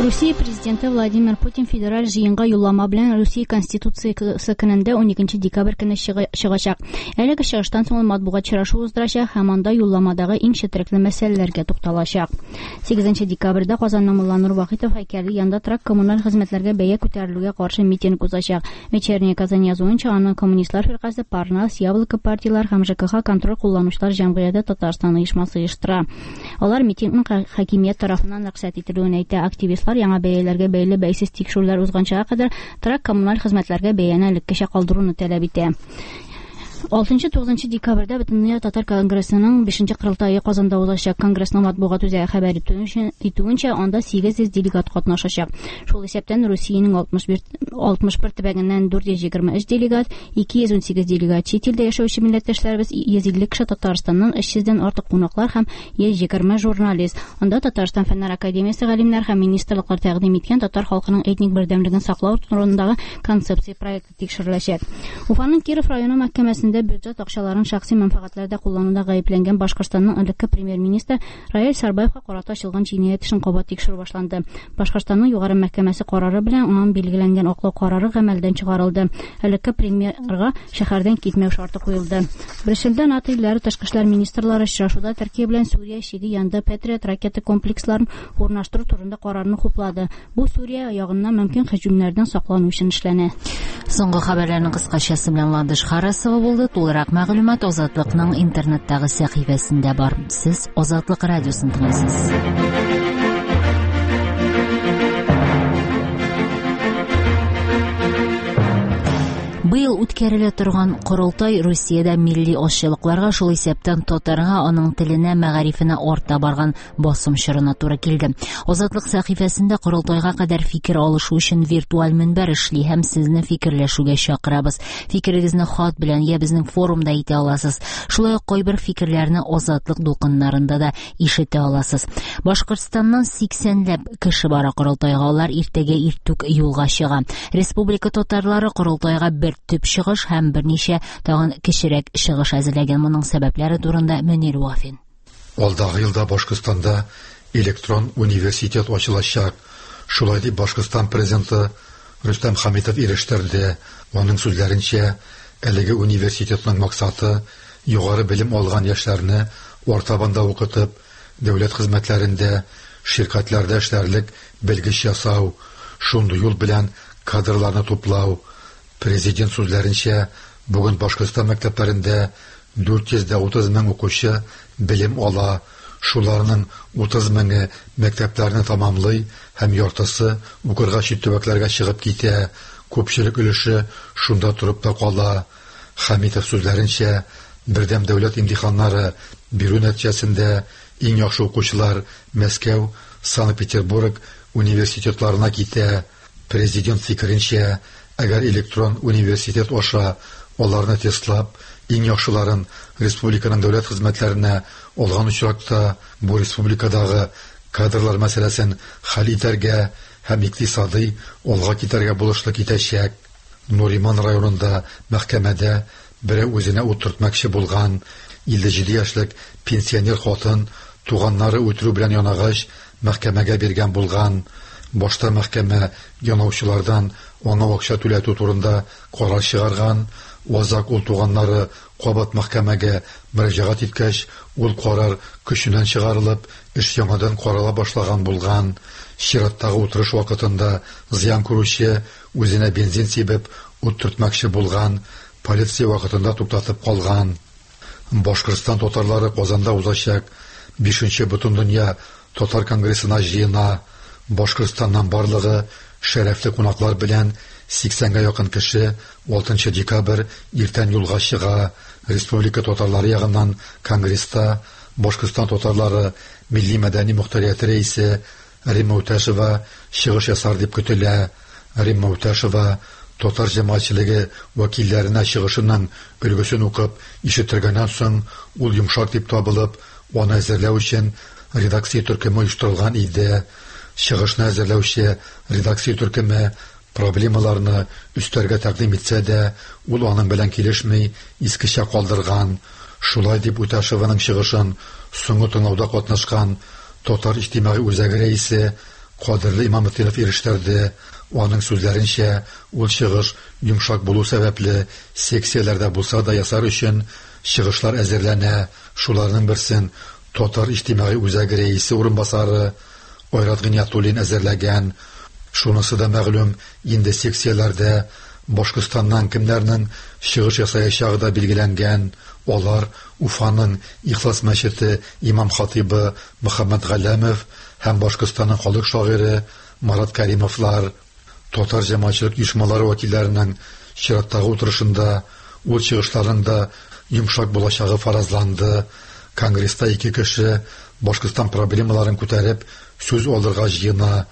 Русия президенты Владимир Путин федераль җыенга юллама белән Русия Конституциясе көнендә уникенче декабрь көнне чыгачак. Әлеге чыгыштан соң матбугат очрашу уздырачак һәм анда юлламадагы иң четерекле мәсьәләләргә тукталачак. сигезенче декабрьдә Казанның Мулла Нур Вахитов һәйкәле янында трак коммуналь хезмәтләргә бәя күтәрелүгә каршы митинг узачак. Вечерняя Казан язуынча, аны коммунистлар фиркасы, Парнас, Яблоко партиялар һәм ЖКХ контроль кулланучылар җәмгыяте Татарстан оешмасы оештыра. Алар митингның хакимият тарафыннан рөхсәт ителүен әйтә. Активистлар яңа бәяләргә бәйле бәйсез тикшерүләр узганчага кадәр трак коммуналь хезмәтләргә бәяне элеккечә калдыруны таләп итә. алтынчы-тугызынчы декабрьдә Бөтендөнья татар конгрессының бишенче кырылтайы Казанда узачак. Конгрессның матбугат үзәге хәбәр итүенчә, анда сигез йөз делегат катнашачак. Шул исәптән Русиянең алтмыш бер төбәгеннән дүрт йөз егерме өч делегат, ике йөз ун сигез делегат чит илдә яшәүче милләттәшләребез, йөз илле кеше Татарстаннан, өч йөздән артык кунаклар һәм йөз егерме журналист. Анда Татарстан фәннәр академиясе галимнәр һәм министрлыклар тәкъдим иткән татар халкының этник бердәмлеген саклау турындагы концепция проекты тикшереләчәк. Уфаның Киров районы мәхкәмәсендә бюджет акчаларын шәхси мәнфәгатьләрдә куллануда гаепләнгән Башкортстанның элекке премьер-министры Раил Сарбаевка карата ачылган җинаять эшен кабат тикшерү башланды. Башкортстанның югары мәхкәмәсе карары белән аңа билгеләнгән аклау карары гамәлдән чыгарылды. Элекке премьерга шәһәрдән китмәү шарты куелды. Брюссельдә НАТО илләре тышкы эшләр министрлары очрашуда Төркия белән Сүрия чиге янында Патриот ракета комплексларын урнаштыру турында карарны хуплады. Бу Сүрия ягыннан мөмкин һөҗүмнәрдән саклану өчен эшләнә. Соңгы хәбәрләрнең кыскачасы белән Владыш Харасова булды. Тулырак мәгълүмат Азатлыкның интернеттагы сәхифәсендә бар. Сез Азатлык радиосын тыңлыйсыз. Быел үткәрелә торган корылтай Русиядә милли ашчылыкларга, шул исәптән татарга, аның теленә, мәгарифенә арта барган басым чорына туры килде. Азатлык сәхифәсендә корылтайга кадәр фикер алышу өчен виртуаль мөнбәр эшли һәм сезне фикерләшүгә чакырабыз. Фикерегезне хат белән я безнең форумда әйтә аласыз. Шулай ук кайбер фикерләрне Азатлык дулкыннарында да ишетә аласыз. Башкортстаннан сиксәнләп кеше бара корылтайга, алар иртәгә иртүк юлга чыга. Республика татарлары корылтайга бер төп чыгыш һәм берничә тагын кечерәк чыгыш әзерләгән. Моның сәбәпләре турында Мөнир Вафин. Алдагы елда Башкортстанда электрон университет ачылачак. Шулай дип Башкортстан президенты Рөстәм Хәмитов ирештерде. Аның сүзләренчә, әлеге университетның максаты югары белем алган яшьләрне артабанда укытып, дәүләт хезмәтләрендә, ширкәтләрдә эшләрлек белгеч ясау, шундый юл белән кадрларны туплау. Президент сүзләренчә, бүген Башкортстан мәктәпләрендә дүрт йөз утыз мең укучы белем ала. Шуларның утыз меңе мәктәпләрне тамамлый һәм яртысы укырга чит төбәкләргә чыгып китә. Күпчелек өлеше шунда турып та кала. Хәмитов сүзләренчә, бердәм дәүләт имтиханнары бирү нәтиҗәсендә иң яхшы укучылар Мәскәү, Санкт-Петербург университетларына китә. Президент фикеренчә, әгәр электрон университет аша аларны тестлап, иң яхшыларын республиканың дәүләт хезмәтләренә алган очракта, бу республикадагы кадрлар мәсьәләсен хәл итәргә һәм икътисади алга китәргә булышлык итәчәк. Нуриман районында мәхкәмәдә берәү үзенә утыртмакчы булган илле җиде яшьлек пенсионер хатын туганнары үтерү белән янагач мәхкәмәгә биргән булган. Башта мәхкәмә янаучылардан аңа акча түләтү турында карар чыгарган. Вазак ул туганнары кабат мәхкәмәгә мөрәҗәгать иткәч, ул карар көченнән чыгарылып, эш яңадан карала башлаган булган. Чираттагы утырыш вакытында зыян күрүче үзенә бензин сибеп утыртмакчы булган, полиция вакытында туктатып калган. Башкортстан татарлары Казанда узачак бишенче Бөтендөнья татар конгрессына җыена. Башкортстаннан барлыгы шәрәфле кунаклар белән сиксәнгә якын кеше алтынчы декабрь иртән юлга чыга. Республика татарлары ягыннан конгресста Башкортстан татарлары милли мәдәни мөхтәрияте рәисе Римма Үтәшева чыгыш ясар дип көтелә. Римма Үтәшева татар җәмәгатьчелеге вәкилләренә чыгышының өлгесен укып ишетергәннән соң, ул йомшак дип табылып, аны әзерләү өчен редакция төркеме оештырылган иде. Чыгышны әзерләүче редакция төркеме проблемаларны үстәргә тәкъдим итсә дә, ул аның белән килешми, искечә калдырган. Шулай дип Үтәшеваның чыгышын соңгы тыңлауда катнашкан татар иҗтимагый үзәге рәисе Кадерле Имамутдинов ирештәрде. Аның сүзләренчә, ул чыгыш йомшак булу сәбәпле секцияләрдә булса да ясар өчен чыгышлар әзерләнә. Шуларның берсен Татар иҗтимагый үзәге рәисе урынбасары Айрат Гыйниятуллин әзерләгән. Шунысы да мәгълүм, инде секцияләрдә Башкортстаннан кемнәрнең чыгыш ясаячагы да билгеләнгән. Алар Уфаның Ихлас мәчете имам-хатибы Мөхәммәд Галәмов һәм Башкортстанның халык шагыйре Марат Кәримовлар. Татар җәмәгатьчелек оешмалары вәкилләренең чираттагы утырышында ул чыгышларында йомшак булачагы фаразланды. Конгресста ике кеше Башкортстан проблемаларын күтәреп сүз алырга җыена.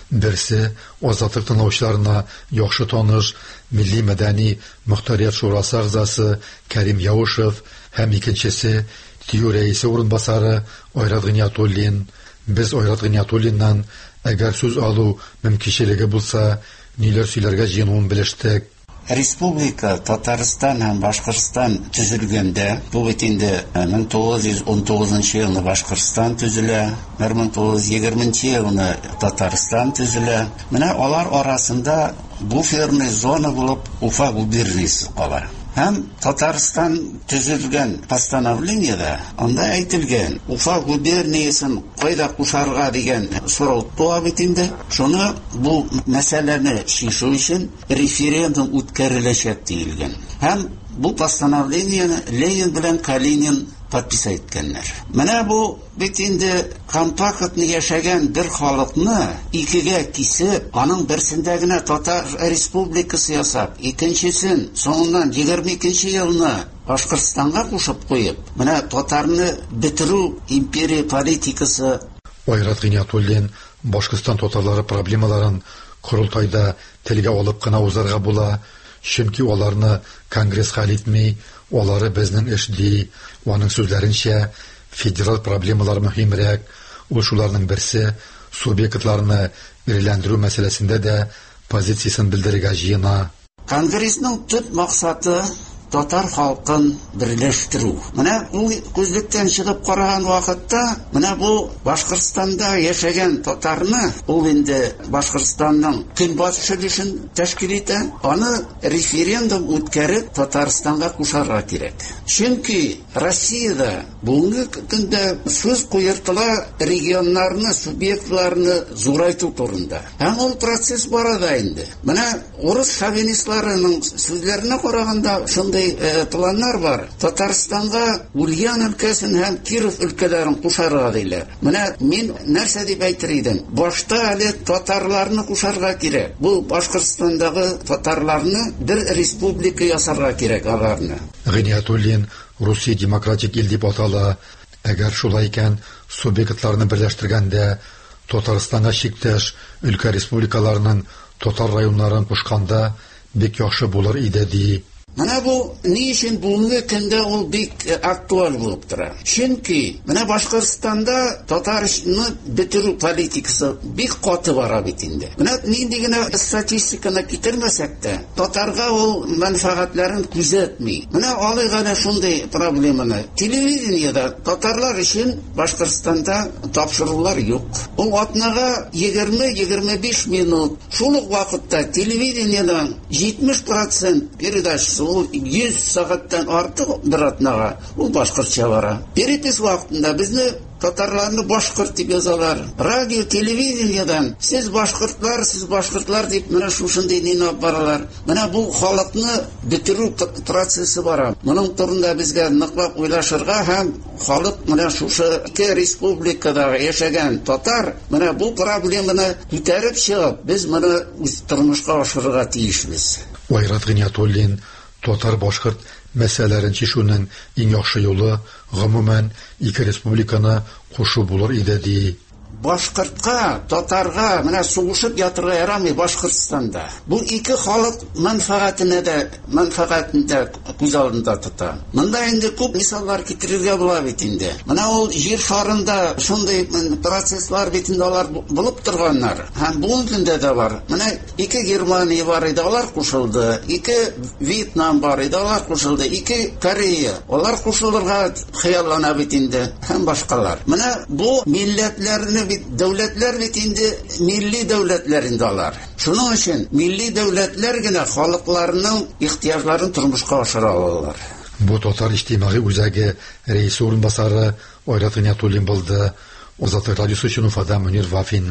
Берсе Азатлык тыңлаучыларына яхшы таныш Милли мәдәни мөхтәрият шурасы әгъзасы Кәрим Яушев һәм икенчесе ТИҮ рәисе урынбасары Айрат Гыйниятуллин. Без Айрат Гыйниятуллиннан әгәр сүз алу мөмкинчелеге булса, ниләр сөйләргә җыенуын белештек. Республика Татарстан һәм Башкортстан төзелгәндә, бу бит инде мең тугыз йөз ун тугызынчы елны Башкортстан төзелә, мең тугыз йөз егерменче елны Татарстан төзелә. Менә алар арасында буферный зона булып Уфа губерниясе кала. Һәм Татарстан төзелгән постановлениедә анда әйтелгән, Уфа губерниясен кайда кушарга дигән сорау туа бит инде. Шуны бу мәсьәләне чишү өчен референдум үткәреләчәк диелгән. Һәм бу постановлениене Ленин белән Калинин подписа иткәннәр. Менә бу бит инде компактны яшәгән бер халыкны икегә кисеп, аның берсендә генә Татар республикасы ясап, икенчесен соңыннан егерме икенче елны Башкортстанга кушып куеп, менә татарны бетерү империя политикасы. Айрат Гыйниятуллин Башкортстан татарлары проблемаларын курултайда телгә алып кына узарга була, чөнки аларны Конгресс хәл итми, алары безнең эш ди. Аның сүзләренчә, федераль проблемалар мөһимрәк. Ул шуларның берсе субъектларны ирләндерү мәсьәләсендә дә позициясын белдерергә җыена. Конгрессның төп максаты татар халкын берләштерү. Менә ул күзлектән чыгып караган вакытта, менә бу Башкортстанда яшәгән татарны, ул инде Башкортстанның көнбатыш өлешен тәшкил итә, аны референдум үткәреп Татарстанга кушарга кирәк. Чөнки Россиядә бүгенге көндә сүз куертыла регионнарны, субъектларны зурайту турында. Һәм ул процесс бара да инде. Менә урыс шовинистларының сүзләренә караганда шундый планнар бар. Татарстанга Ульян өлкәсен һәм Киров өлкәләрен кушарга диләр. Менә мин нәрсә дип әйтер идем? Башта әле татарларны кушарга кирәк. Бу Башкортстандагы татарларны бер республика ясарга кирәк аларны. Гыйниятуллин Русия демократик ил дип атала. Әгәр шулай икән, субъектларны берләштергәндә Татарстанга чиктәш өлкә республикаларының татар районнарын кушканда бик яхшы булыр иде ди. Менә бу ни өчен бүгенге көндә ул бик актуаль булып тора. Чөнки менә Башкортстанда татарчаны бетерү политикасы бик каты бара бит инде. Менә нинди генә статистиканы китермәсәк тә, татарга ул мәнфәгатьләрен күзәтми. Менә алай гына шундый проблеманы. Телевидениедә татарлар өчен Башкортстанда тапшырулар юк. Ул атнага егерме егерме биш минут. Шул ук вакытта телевидениедән җитмеш процент передачасы ул йөз сәгатьтән артык бер атнага ул башкортча бара. Перепис вакытында безне татарларны башкорт дип язалар. Радио, телевидениедән сез башкортлар, сез башкортлар дип менә шушындый нина баралар. Менә бу халыкны бетерү процессы бара. Моның турында безгә ныклап уйлашырга һәм халык менә шушы ике республикада яшәгән татар менә бу проблеманы күтәреп чыгып, без моны үз тормышка ашырырга тиешбез. Айрат Гыйниятуллин татар-башкорт мәсьәләләрен чишүнең иң яхшы юлы гомумән ике республиканы кушу булыр иде ди. Башкортка, татарга менә сугышып ятырга ярамый Башкортстанда. Бу ике халык мәнфәгатенә дә, мәнфәгатендә күз алдында тота. Монда инде күп мисаллар китерергә була бит инде. Менә ул җир шарында шундый процесслар бит инде алар булып торганнар. Һәм бүгенге көндә дә бар. Менә ике Германия бар иде, алар кушылды. Ике Вьетнам бар иде, алар кушылды. Ике Корея, алар кушылырга хыяллана бит инде. Һәм башкалар. Менә бу милләтләрне менә бит дәүләтләр бит инде милли дәүләтләр инде алар. Шуның өчен милли дәүләтләр генә халыкларның ихтыяҗларын тормышка ашыра алалар. Бу татар иҗтимагый үзәге рәисе урынбасары Айрат Гыйниятуллин булды. Азатлык радиосы өчен Уфада Мөнир Вафин.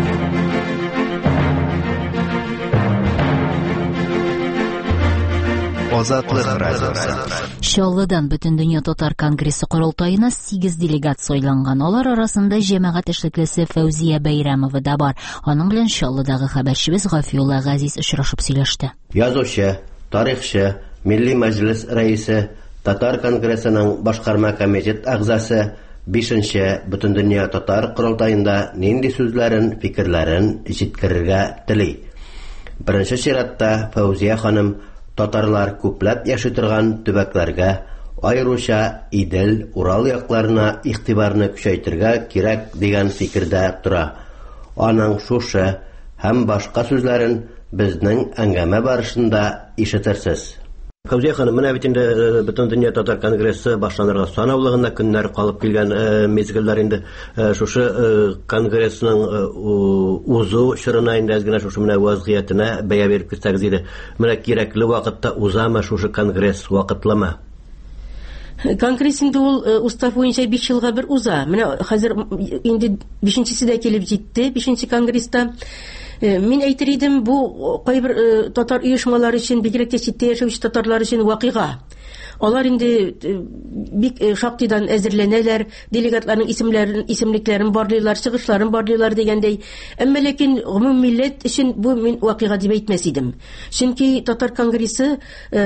Азатлык радиосы. Чаллыдан Бөтен дөнья татар конгрессы корылтаена сигез делегат сайланган. Алар арасында җәмәгать эшлеклесе Фәүзия Бәйрәмова да бар. Аның белән Чаллыдагы хәбәрчебез Гафиулла Газиз очрашып сөйләште. Язучы, тарихчы, Милли Мәҗлес рәисе, Татар конгрессының башкарма комитет әгъзасы бишенче Бөтен дөнья татар корылтаенда нинди сүзләрен, фикерләрен җиткерергә тели. Беренче чиратта Фәүзия ханым татарлар күпләп яши торган төбәкләргә, аеруча Идел, Урал якларына игътибарны көчәйтергә кирәк дигән фикердә тора. Аның шушы һәм башка сүзләрен безнең әңгәмә барышында ишетерсез. Фәүзия ханым, менә бит инде Бөтен дөнья татар конгрессы башланырга санаулы гына көннәр калып килгән мезгилләр инде. Шушы конгрессның узу чорына инде генә шушы менә вазгыятына бәя биреп китсәгез иде. Менә кирәкле вакытта узамы шушы конгресс, вакытлымы? Конгресс инде ул устав буенча биш елга бер уза. Менә хәзер инде бишенчесе дә килеп җитте, бишенче конгресста. Мин әйтер идем, бу кайбер татар оешмалары өчен, бигрәк тә читтә яшәүче татарлар өчен вакыйга. Алар инде бик шактыйдан әзерләнәләр, делегатларның исемләрен, исемлекләрен барлыйлар, чыгышларын барлыйлар дигәндәй. Әмма ләкин гомум милләт өчен бу мин вакыйга дип әйтмәс идем. Чөнки татар конгрессы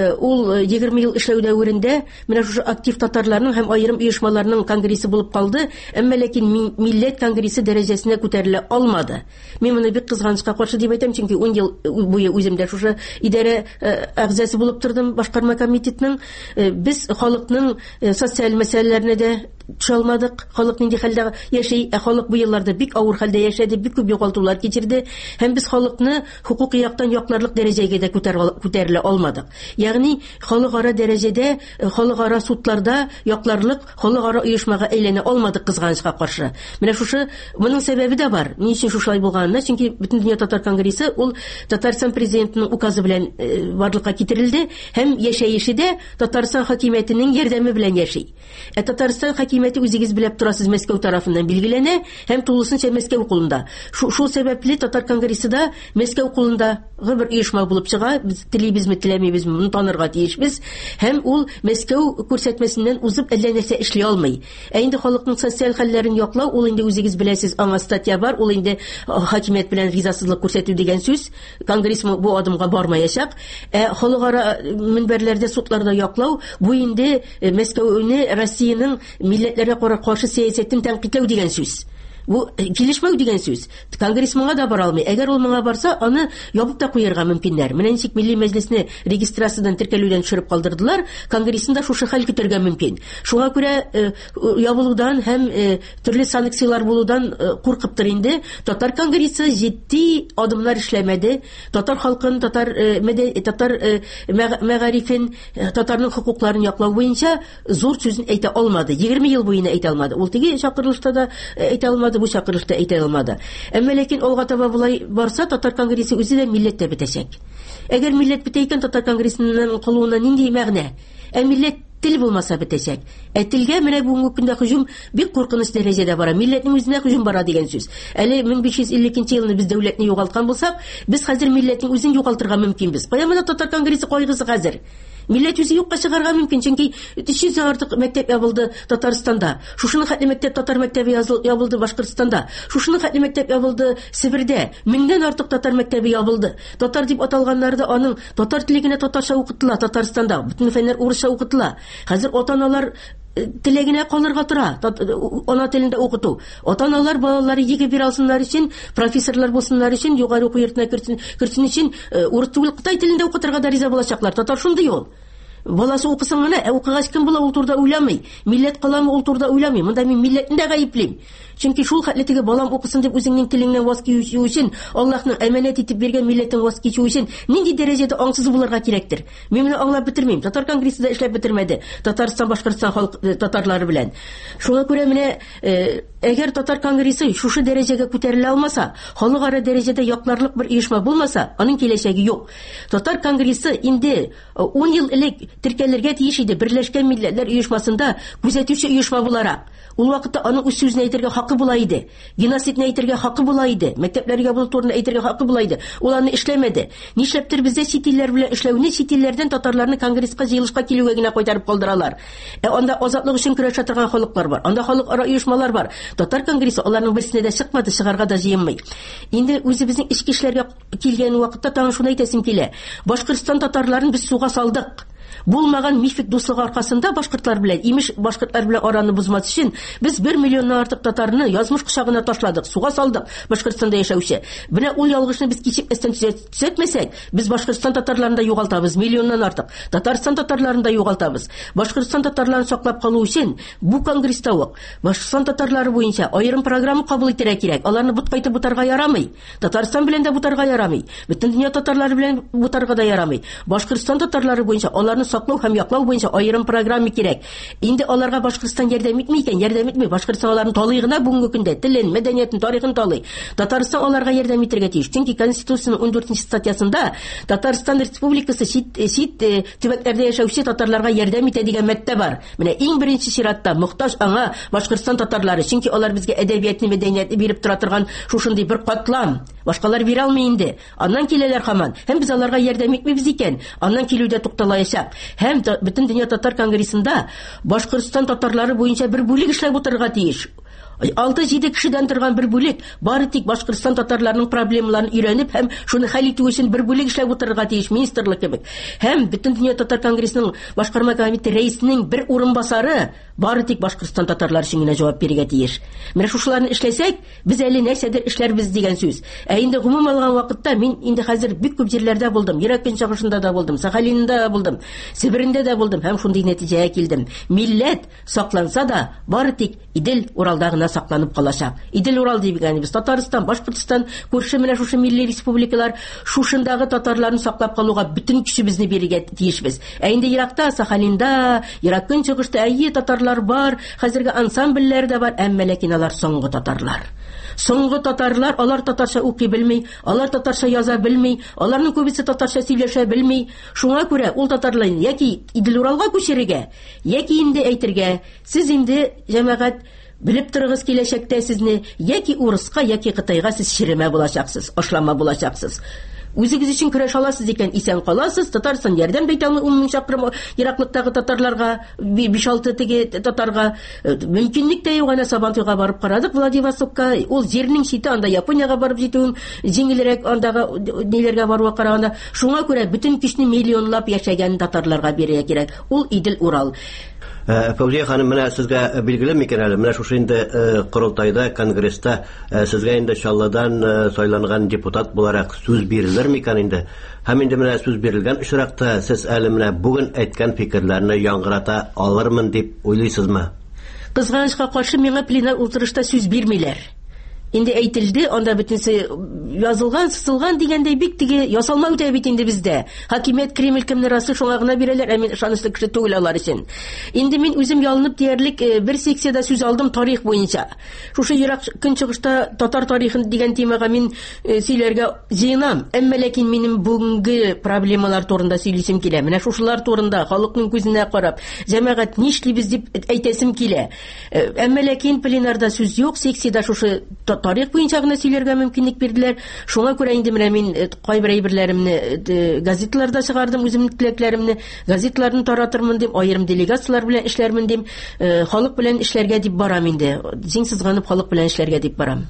ул егерме ел эшләү дәверендә менә шушы актив татарларның һәм аерым оешмаларның конгрессы булып калды. Әмма ләкин милләт конгрессы дәрәҗәсенә күтәрелә алмады. Мин моны бик кызганычка каршы дип әйтәм, чөнки ун ел буе үзем дә шушы идарә әгъзасы булып тордым, башкарма комитетның. Без халыкның социаль мәсьәләләренә дә төшә алмадык. Халык нинди хәлдә яши, ә халык бу елларда бик авыр хәлдә яшәде, бик күп югалтулар кичерде. Һәм без халыкны хукукый яктан якларлык дәрәҗәгә дә күтәрелә алмадык. Ягъни халыкара дәрәҗәдә, халыкара судларда якларлык халыкара оешмага әйләнә алмадык, кызганычка каршы. Менә шушы моның сәбәбе дә бар. Ни өчен шулай булганына? Чөнки Бөтен дөнья татар конгрессы ул Татарстан президентының указы белән барлыкка китерелде һәм яшәеше дә Татарстан хакимиятенең ярдәме белән яши. Ә Татарстан хакимияте үзегез беләп торасыз, Мәскәү тарафыннан билгеләнә һәм тулысынча Мәскәү кулында. Шул сәбәпле татар конгрессыда Мәскәү кулындагы бер оешма булып чыга. Без телибезме, теләмибезме, моны танырга тиешбез. Һәм ул Мәскәү күрсәтмәсеннән узып әллә нәрсә эшли алмый. Ә инде халыкның социаль хәлләрен яклау, ул инде үзегез беләсез, аңа статья бар. Ул инде хакимият белән ризасызлык күрсәтү дигән сүз. Конгресс бу адымга бармаячак. Ә халыкара мөнбәрләрдә, судларда яклау, бу инде Мәскәүне Россиянең милләтләргә каршы сәясәтен тәнкыйтьләү дигән сүз. Бу килешмәү дигән сүз. Конгресс моңа да бара алмый. Әгәр ул моңа барса, аны ябып та куярга мөмкиннәр. Менә ничек Милли Мәҗлесне регистрациядан теркәлүдән төшереп калдырдылар, конгрессында шушы хәл көтәргә мөмкин. Шуңа күрә ябылудан һәм төрле санкциялар булудан куркыптыр инде. Татар конгрессы җитди адымнар эшләмәде. Татар халкын, татар татар мәгарифен, татарның хукукларын яклау буенча зур сүзен әйтә алмады. егерме ел буена әйтә алмады. Ул теге чакырылышта да әйтә алмады, бу чакырышта әйтә алмады. Әмма ләкин алга таба булай барса, татар конгрессы үзе дә милләттә бетәчәк. Әгәр милләт бетә икән, татар конгрессының кылуына нинди мәгънә? Ә милләт тел булмаса бетәчәк. Ә телгә менә бүгенге көндә һөҗүм бик куркыныч дәрәҗәдә бара. Милләтнең үзенә һөҗүм бара дигән сүз. Әле мең биш йөз илле елны без дәүләтне югалткан булсак, без хәзер милләтнең үзен югалтырга мөмкинбез. Кая менә татар конгрессы кайгысы хәзер? Милләт үзе юкка чыгарга мөмкин, чөнки өч йөздән артык мәктәп ябылды Татарстанда. Шушының хәтле мәктәп, татар мәктәбе ябылды Башкортстанда. Шушының хәтле мәктәп ябылды Себердә. Меңдән артык татар мәктәбе ябылды. Татар дип аталганнары да аның татар телегенә татарча укытыла Татарстанда. Бөтен фәннәр урысча укытыла. Хәзер ата-аналар телегенә калырга тора, ана телендә укыту. Ата-аналар балалары егеп бир алсыннар өчен, профессорлар булсыннар өчен, югары уку йортына кертсен өчен урыс түгел Кытай телендә укытырга да риза булачаклар. Татар шундый ул. баласы укысын гына, ә укыгач кем була, ул турда уйламый. Милләт каламы, ул турда уйламый. Монда мин милләтне дә гаеплим. Чөнки шул хәтлетеге балам укысын дип үзеңнең телеңнән ваз кичү өчен, Аллаһның әманәт итеп биргән милләтен ваз кичү өчен нинди дәрәҗәдә аңсыз булырга кирәктер. Мин моны аңлап бетермим. Татар конгрессында эшләп бетермәде. Татарстан, Башкортстан халык татарлары белән. Шуңа күрә менә әгәр татар конгрессы шушы дәрәҗәгә күтәрелә алмаса, халыкара дәрәҗәдә якларлык бер оешма булмаса, аның киләчәге юк. Татар конгрессы инде он ел элек теркәлергә тиеш иде Берләшкән Милләтләр оешмасында күзәтүче оешма буларак. Ул вакытта аның үз сүзен әйтергә хакы була иде. Геноцидны әйтергә хакы була иде. Мәктәпләргә бу турында әйтергә хакы була иде. Ул аны эшләмәде. Нишләптер бездә чит илләр белән эшләүне, чит илләрдән татарларны конгресска җыелышка килүгә генә кайтарып калдыралар. Ә анда азатлык өчен көрәшә торган халыклар бар. Анда халыкара оешмалар бар. Татар конгрессы аларның берсенә дә чыкмады, чыгарга да җыенмый. Инде үзебезнең ички эшләргә килгән вакытта тагын шуны әйтәсем килә. Башкортстан татарларын без суга салдык. Булмаган мифик дуслык аркасында башкортлар белән, имеш башкортлар белән араны бузмас өчен без бер миллионнан артык татарны язмыш кочагына ташладык, суга салдык Башкортстанда яшәүче. Менә ул ялгышны без кичекмәстән төзәтмәсәк, без Башкортстан татарларын да югалтабыз, миллионнан артык. Татарстан татарларын да югалтабыз. Башкортстан татарларын саклап калу өчен бу конгресста ук Башкортстан татарлары буенча аерым программа кабул итәргә кирәк. Аларны буткайтып бутарга ярамый. Татарстан белән дә бутарга ярамый. Бөтен дөнья татарлары белән бутарга да ярамый. Башкортстан татарлары буенча аларны саклау һәм яклау буенча аерым программа кирәк. Инде аларга Башкортстан ярдәм итми икән, ярдәм итми. Башкортстан аларны талый гына бүгенге көндә, телен, мәдәниятен, тарихын талый. Татарстан аларга ярдәм итәргә тиеш. Чөнки Конституциянең он дүртенче статьясында Татарстан Республикасы чит төбәкләрдә яшәүче татарларга ярдәм итә дигән мәддә бар. Менә иң беренче чиратта мохтаҗ аңа Башкортстан татарлары, чөнки алар безгә әдәбиятны, мәдәниятны биреп тора торган шушындый бер катлам. Башкалар бирә алмый инде. Аннан киләләр һаман. Һәм без аларга ярдәм итмибез икән. Аннан килүдә тукталаячак. Һәм бөтен дөнья татар конгрессында Башкортстан татарлары буенча бер бүлек эшләп утырырга тиеш. алты-җиде кешедән торган бер бүлек бары тик Башкортстан татарларының проблемаларын өйрәнеп һәм шуны хәл итү өчен бер бүлек эшләп утырырга тиеш, министрлык кебек. Һәм бөтен дөнья татар конгрессының башкарма комитеты рәисенең бер урынбасары бары тик Башкортстан татарлары өчен генә җавап бирергә тиеш. Менә шушыларны эшләсәк, без әле нәрсәдер эшләрбез дигән сүз. Ә инде гомум алган вакытта мин инде хәзер бик күп җирләрдә булдым. Ирак көнчыгышында да булдым, Сахалинда да булдым, Себерендә дә булдым һәм шундый нәтиҗәгә килдем. Милләт сакланса да бары тик Идел, Уралда гына сакланып калачак. Идел, Урал дигәнебез Татарстан, Башкортстан, күрше менә шушы милли республикалар шушындагы татарларны саклап калуга бөтен көчебезне бирергә тиешбез. Ә инде Иракта, Сахалинда, Ирак көнчыгышта әйе татарлар бар, хәзерге ансамбльләр дә бар, әмма ләкин алар соңгы татарлар. Соңгы татарлар, алар татарча укый белми, алар татарча яза белми, аларның күбесе татарча сөйләшә белми. Шуңа күрә ул татарларны яки Идел, Уралга күчерергә, яки инде әйтергә, сез инде җәмәгать белеп торыгыз киләчәктә сезне, яки урыска, яки Кытайга сез ширемә булачаксыз, ашлама булачаксыз. Үзегез өчен көрәш аласыз икән, исән каласыз. Татарстан ярдәм бит алмый ун мең чакрым ераклыктагы татарларга, биш-алты теге татарга мөмкинлек тә юк. Ана Сабантуйга барып карадык, Владивостокка. Ул җирнең чите, анда Япониягә барып җитүем җиңелрәк, андагы ниләргә баруга караганда. Шуңа күрә бөтен көчне миллионлап яшәгән татарларга бирергә кирәк. Ул Идел, Урал. Фәүзия ханым, менә сезгә билгеле микән әле, менә шушы инде корылтайда, конгресста сезгә инде Чаллыдан сайланган депутат буларак сүз бирелер микән инде? Һәм инде менә сүз бирелгән очракта сез әле менә бүген әйткән фикерләрне яңгырата алырмын дип уйлыйсызмы? Кызганычка каршы, миңа пленар утырышта сүз бирмиләр. Инде әйтелде, анда бөтенсе язылган, сызылган дигәндәй бик теге ясалма үтә бит инде бездә. Хакимият Кремль кемне расы шуңа гына бирәләр, ә мин ышанычлы кеше түгел алар өчен. Инде мин үзем ялынып диярлек бер секциядә сүз алдым тарих буенча. Шушы Ирак көнчыгышта татар тарихын дигән темага мин сөйләргә җыенам. Әмма ләкин минем бүгенге проблемалар турында сөйлисем килә. Менә шушылар турында халыкның күзенә карап, җәмәгать нишлибез дип әйтәсем килә. Әмма ләкин пленарда сүз юк, секциядә шушы тарих буенча гына сөйләргә мөмкинлек бирделәр. Шуңа күрә инде менә мин кайбер әйберләремне газеталарда чыгардым, үземнең теләкләремне, газеталарны таратырмын дип, аерым делегациялар белән эшләрмен дип, халык белән эшләргә дип барам инде. Җиң сызганып халык белән эшләргә дип барам.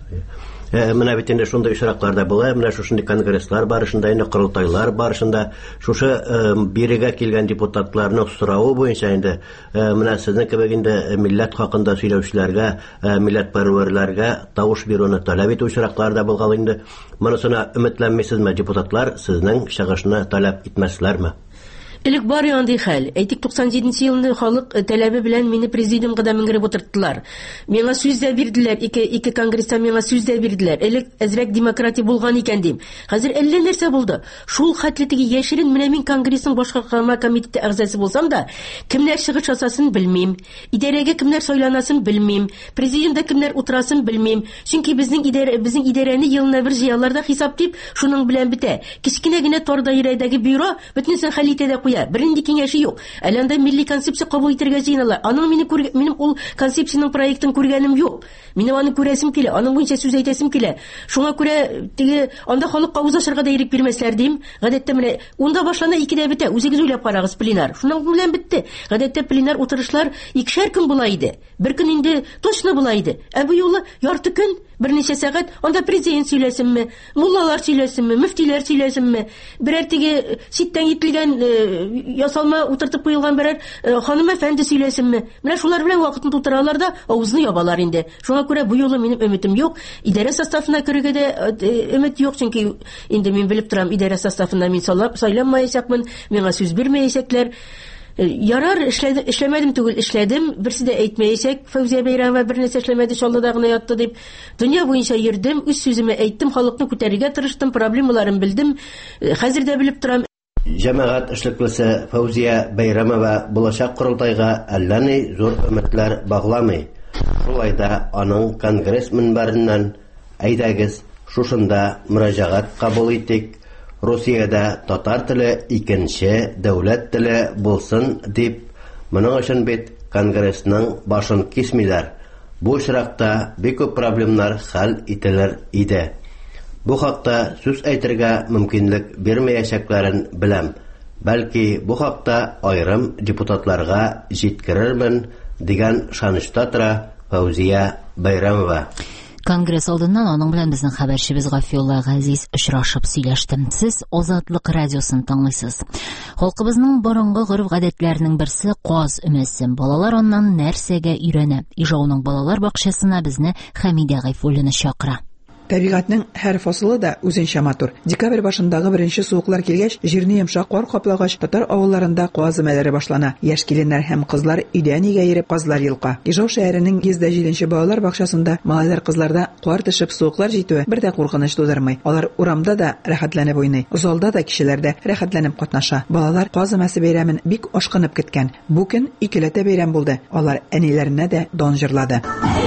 Менә бит инде шундый очракларда була, менә шушындый конгресслар барышында, инде корылтайлар барышында шушы бирегә килгән депутатларның сорауы буенча инде менә сезнең кебек инде милләт хакында сөйләүчеләргә, милләтпәрвәрләргә тавыш бирүне таләп итү очракларда булган инде. Монысына өметләнмисезме депутатлар сезнең чыгышны таләп итмәсләрме? Элек бар янды хәл. Әйтик туксан җиденче елны халык таләбе белән мине президиумга да меңгереп утырттылар. Миңа сүз дә бирделәр, ике ике конгресста миңа сүз дә бирделәр. Элек әзрәк демократия булган икән дим. Хәзер әллә нәрсә булды. Шул хәтле теге яшерен менә мин конгрессның башкарма комитеты әгъзасы булсам да, кемнәр чыгыш ясасын белмим. Идарәгә кемнәр сайланасын белмим. Президиумда кемнәр утырасын белмим. Чөнки безнең идарә безнең идарәне елына бер җыяларда хисап дип, шуның белән бетә. Кичкенә генә тор даирәдәге бюро бөтенсен хәл итә дә куя. Бернинди киңәше юк. Әле анда милли концепция кабул итәргә җыеналар. Аның мине күр минем ул концепцияның проектын күргәнем юк. Минем аны күрәсем килә, аның буенча сүз әйтәсем килә. Шуңа күрә теге анда халыкка үз ашырга да ирек бирмәсләр дим. Гадәттә менә унда башлана икедә бетә. Үзегез уйлап карагыз пленар. Шуның белән бетте. Гадәттә пленар утырышлар икешәр көн була иде. Бер көн инде точно була иде. Ә бу юлы ярты көн, берничә сәгать анда президент сөйләсенме, муллалар сөйләсенме, мөфтиләр сөйләсенме, берәр теге ситтән ителгән ясалма утыртып куелган берәр ханым әфәнде сөйләсенме. Менә шулар белән вакытын тутыралар да авызны ябалар инде. Шуңа күрә бу юлы минем өметем юк. Идарә составына керергә дә өмет юк, чөнки инде мин белеп торам, идарә составына мин сайланмаячакмын, миңа сүз бирмәячәкләр. Ярар, эшләмәдем түгел, эшләдем. Берсе дә әйтмәячәк. Фәүзия Бәйрәмова бернәрсә эшләмәде, шаллыда гына ятты дип. Дөнья буенча йөрдем, үз сүземне әйттем, халыкны күтәрергә тырыштым, проблемаларын белдем. Хәзер дә белеп торам. Җәмәгать эшлеклесе Фәүзия Бәйрәмова булачак корылтайга әллә ни зур өметләр багламый. Шулай да аның конгресс минбәреннән әйдәгез, шушында мөрәҗәгать кабул итик. Русиядә татар теле икенче дәүләт теле булсын дип, моның өчен бит конгрессның башын кисмиләр. Бу очракта бик күп проблемалар хәл ителер иде. Бу хакта сүз әйтергә мөмкинлек бирмәячәкләрен беләм. Бәлки бу хакта айрым депутатларга җиткерермен дигән шанышта тора Фәүзия Бәйрәмова. Конгресс алдыннан аның белән безнең хәбәрчебез Гафиулла Газиз очрашып сөйләште. Сез Азатлык радиосын тыңлыйсыз. Халкыбызның борынгы гореф-гадәтләренең берсе каз өмәсе. Балалар аннан нәрсәгә өйрәнә? Ижауның балалар бакчасына безне Хәмидә Гайфуллина чакыра. Табигатьнең һәр фасылы да үзенчә матур. Декабрь башындагы беренче суыклар килгәч, җирне йомшак кар каплагач, татар авылларында каз өмәләре башлана. Яшь киленнәр һәм кызлар өйдән өйгә йөреп казлар йылка. Ижау шәһәренең йөз дә җиденче балалар бакчасында малайлар кызларда кар төшеп суыклар җитүе бер дә куркыныч тудырмый. Алар урамда да рәхәтләнеп уйный. Залда да кешеләр дә рәхәтләнеп катнаша. Балалар каз өмәсе бәйрәмен бик ашкынып көткән. Бу көн икеләтә бәйрәм булды. Алар әниләренә дә дан җырлады.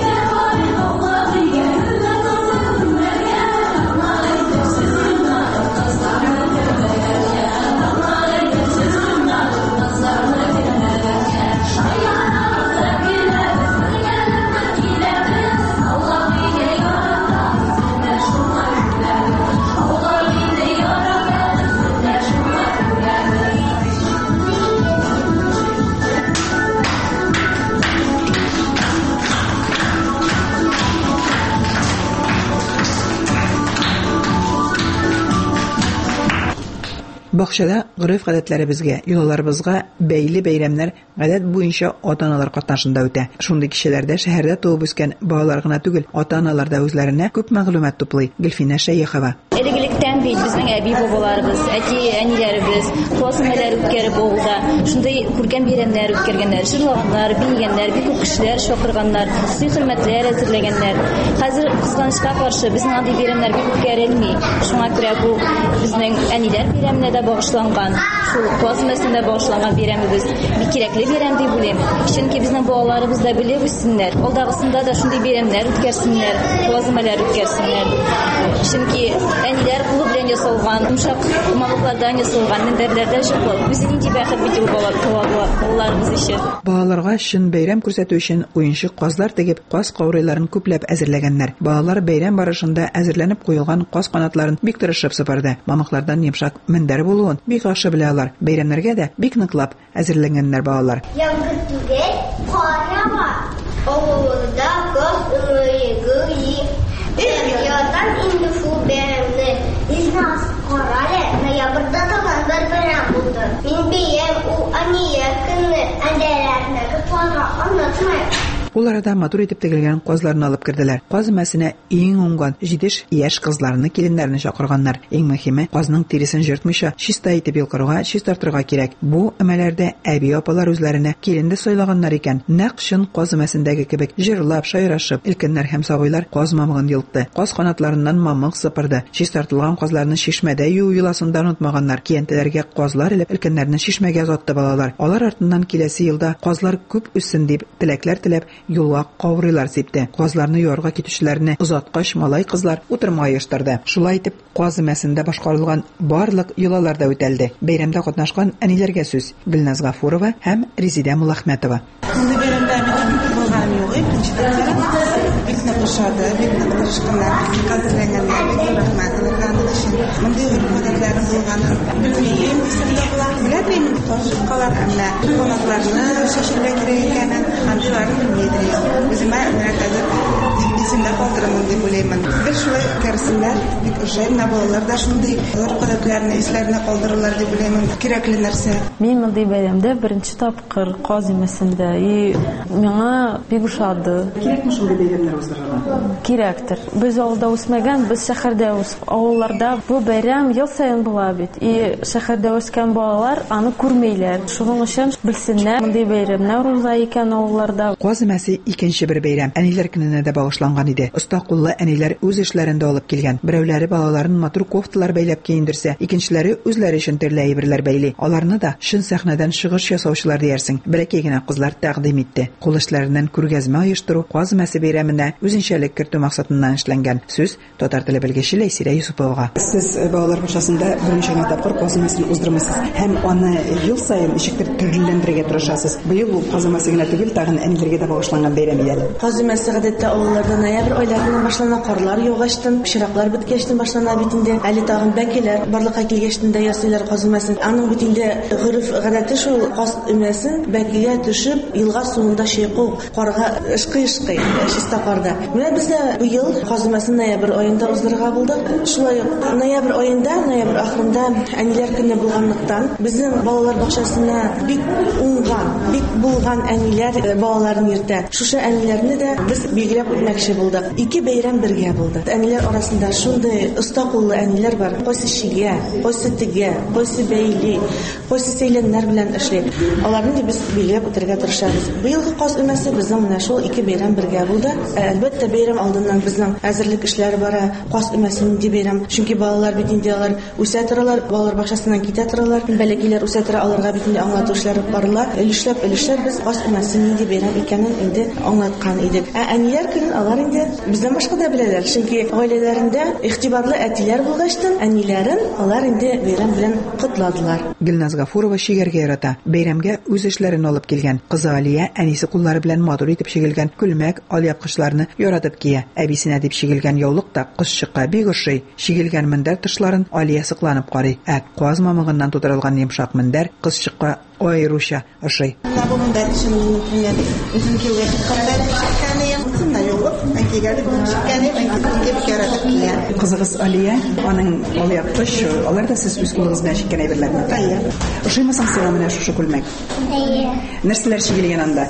Бакчада гореф-гадәтләребезгә, юлларыбызга бәйле бәйрәмнәр гадәт буенча ата-аналар катнашында үтә. Шундый кешеләрдә шәһәрдә туып үскән балалар гына түгел, ата-аналар да үзләренә күп мәгълүмат туплый. Гөлфинә Шәйехова. Элегелектән бит безнең әби бабаларыбыз, әти әниләребез классмәләр үткәреп авылда, шундый күргән бәйрәмнәр үткәргәннәр, җырлаганнар, бигәннәр, бик күп кешеләр чакырганнар, сый хөрмәтләр әзерләгәннәр. Хәзер кызганычка каршы безнең андый бәйрәмнәр бик үткәрелми. Шуңа күрә бу безнең әниләр бәйрәменә дә багышланган, шул классмәсендә багышланган бәйрәмебез бик кирәкле бәйрәм дип уйлыйм. Чөнки безнең балаларыбыз да белеп үссеннәр, алдагысында да шундый бәйрәмнәр үткәрсеннәр, классмәләр үткәрсеннәр. Чөнки әниләр кулы белән ясалган, йомшак мамыклардан ясалган мендәрләрдә җырлау. Үзе нинди бәхет бит ул балаларыбыз өчен. Балаларга чын бәйрәм күрсәтү өчен уенчык казлар тегеп, каз каурыйларын күпләп әзерләгәннәр. Балалар бәйрәм барышында әзерләнеп куелган каз канатларын бик тырышып сыпырды. Мамыклардан йомшак мендәр булуын бик яхшы белә алар. Бәйрәмнәргә дә бик ныклап әзерләнгәннәр балалар. Яңгыр түгел, кара бар. Авылда каз өмәйгә Дөньядан инде шул бәйрәмне изнас карале, ноябрьдә тагын бер бәйрәм булды. Мин бәйрәм у ания көнне әндәләрне котларга анлатмай. Ул арада матур итеп тегелгән казларны алып керделәр. Каз мәсенә иң уңган җидеш яшь кызларны, киленнәрне чакырганнар. Иң мөһиме, казның тиресен жыртмыйча чиста итеп йолкырга, чистартырга кирәк. Бу әмәләрдә әби апалар үзләренә киленде сайлаганнар икән. Нәкъ чын каз мәсендәге кебек җырлап, шайрашып, илкеннәр һәм сабыйлар каз мамыгын йолкты. Каз канатларыннан мамык сыпырды. Чистартылган казларны чишмәдә юу юласында онытмаганнар. Киянтәләргә казлар элеп, илкеннәрне чишмәгә озатты балалар. Алар артыннан киләсе елда казлар күп үссен дип теләкләр теләп юлга каврыйлар сипте. Казларны юарга китүчеләрне озаткач малай кызлар утырмага оештырды. Шулай итеп, каз мәсендә башкарылган барлык йолалар да үтәлде. Бәйрәмдә катнашкан әниләргә сүз. Билназ Гафурова һәм Резидә Муллахмәтова. Исемдә калдырмын дип уйлыймын. Бер шулай кәрсеннәр, бик ошайна балалар да шундый зур куәтләрне исләренә калдырырлар дип уйлыймын. Кирәкле нәрсә. Мин мондый бәйрәмдә беренче тапкыр каз мәсендә и миңа бик ошады. Кирәкме шундый бәйрәмнәр уздырырга? Кирәктер. Без авылда үсмәгән, без шәһәрдә үс. Авылларда бу бәйрәм ел саен була бит. И шәһәрдә үскән балалар аны күрмәйләр. Шуның өчен белсеннәр мондый бәйрәмнәр уза икән авылларда. Каз мәсе икенче бер бәйрәм. Әниләр көненә дә багышланган иде. Оста куллы әниләр үз эшләрендә алып килгән. Берәүләре балаларын матур кофталар бәйләп киендерсә, икенчеләре үзләре өчен төрле әйберләр бәйли. Аларны да шын сәхнәдән чыгыш ясаучылар диярсең. Бәләкәй генә кызлар тәкъдим итте. Кул эшләреннән күргәзмә оештыру каз мәсе бәйрәменә үзенчәлек кертү максатыннан эшләнгән. Сүз татар теле белгече Ләйсирә Юсуповага. Сез балалар башасында беренче тапкыр каз мәсен уздырмыйсыз һәм аны ел саен ничектер төрлеләндерергә тырышасыз. Быел ул каз мәсе генә түгел, тагын әниләргә дә багышланган бәйрәм иде. Каз мәсе гадәттә авылларда ноябрь айларынан башлана, карлар яугачтан, пычрактар биткәчтән башлана бит инде. Әле тагын бәкеләр барлыкка килгәчтән дә ясыйлар каз мәсен. Аның бит инде гырыф гадәте шул каз мәсен бәкегә төшеп, елга суында чайкау, карга ышкый-ышкый, чиста карда. Менә бездә быел каз мәсен ноябрь аенда уздырырга булды. Шулай ук ноябрь аенда, ноябрь ахырында әниләр көне булганлыктан, безнең балалар бакчасына бик уңган, бик булган әниләр балаларын йөртә. Шушы әниләрне дә без билгеләп үтмәкче булдык. Ике бәйрәм бергә булды. Әниләр арасында шундый оста куллы әниләр бар. Кайсы чигә, кайсы тегә, кайсы бәйли, кайсы сәйләннәр белән эшли. Аларны да без билгеләп үтәргә тырышабыз. Быелгы каз өмәсе безнең менә шул ике бәйрәм бергә булды. Әлбәттә, бәйрәм алдыннан безнең әзерлек эшләре бара. Каз өмәсе нинди бәйрәм? Чөнки балалар бит инде алар үсә торалар, балалар бакчасыннан китә торалар. Бәләкиләр үсә тора, аларга бит инде аңлату эшләре барыла. Өлешләп, өлешләп без каз өмәсе нинди бәйрәм икәнен инде аңлаткан идек. Ә әниләр көнен алар инде бездән башка да беләләр. Чөнки гаиләләрендә игътибарлы әтиләр булгачтан, әниләрен алар инде бәйрәм белән кутладылар. Гөлназ Гафурова шигәргә ярата. Бәйрәмгә үз эшләрен алып килгән. Кызы Алия әнисе куллары белән матур итеп чигелгән күлмәк, алъяпкычларны яратып кия. Әбисенә дип чигелгән яулык та кызчыкка бик ошый. Чигелгән мендәр тышларын Алия сыкланып карый. Ә каз мамыгыннан тутырылган йомшак мендәр кызчыкка аеруча ошый. Бу мендәр өчен мин үзем кияүгә чыкканда чиккәнем, үземне яулык, әкигәле булып чиккәнем, әкигә бик яратып кия. Кызыгыз Алия, аның алъяпкыч, алар да сез үз кулыгыз белән чиккән әйберләрне. Әйе. Ошыймы соң сиңа менә шушы күлмәк? Әйе. Нәрсәләр чигелгән анда?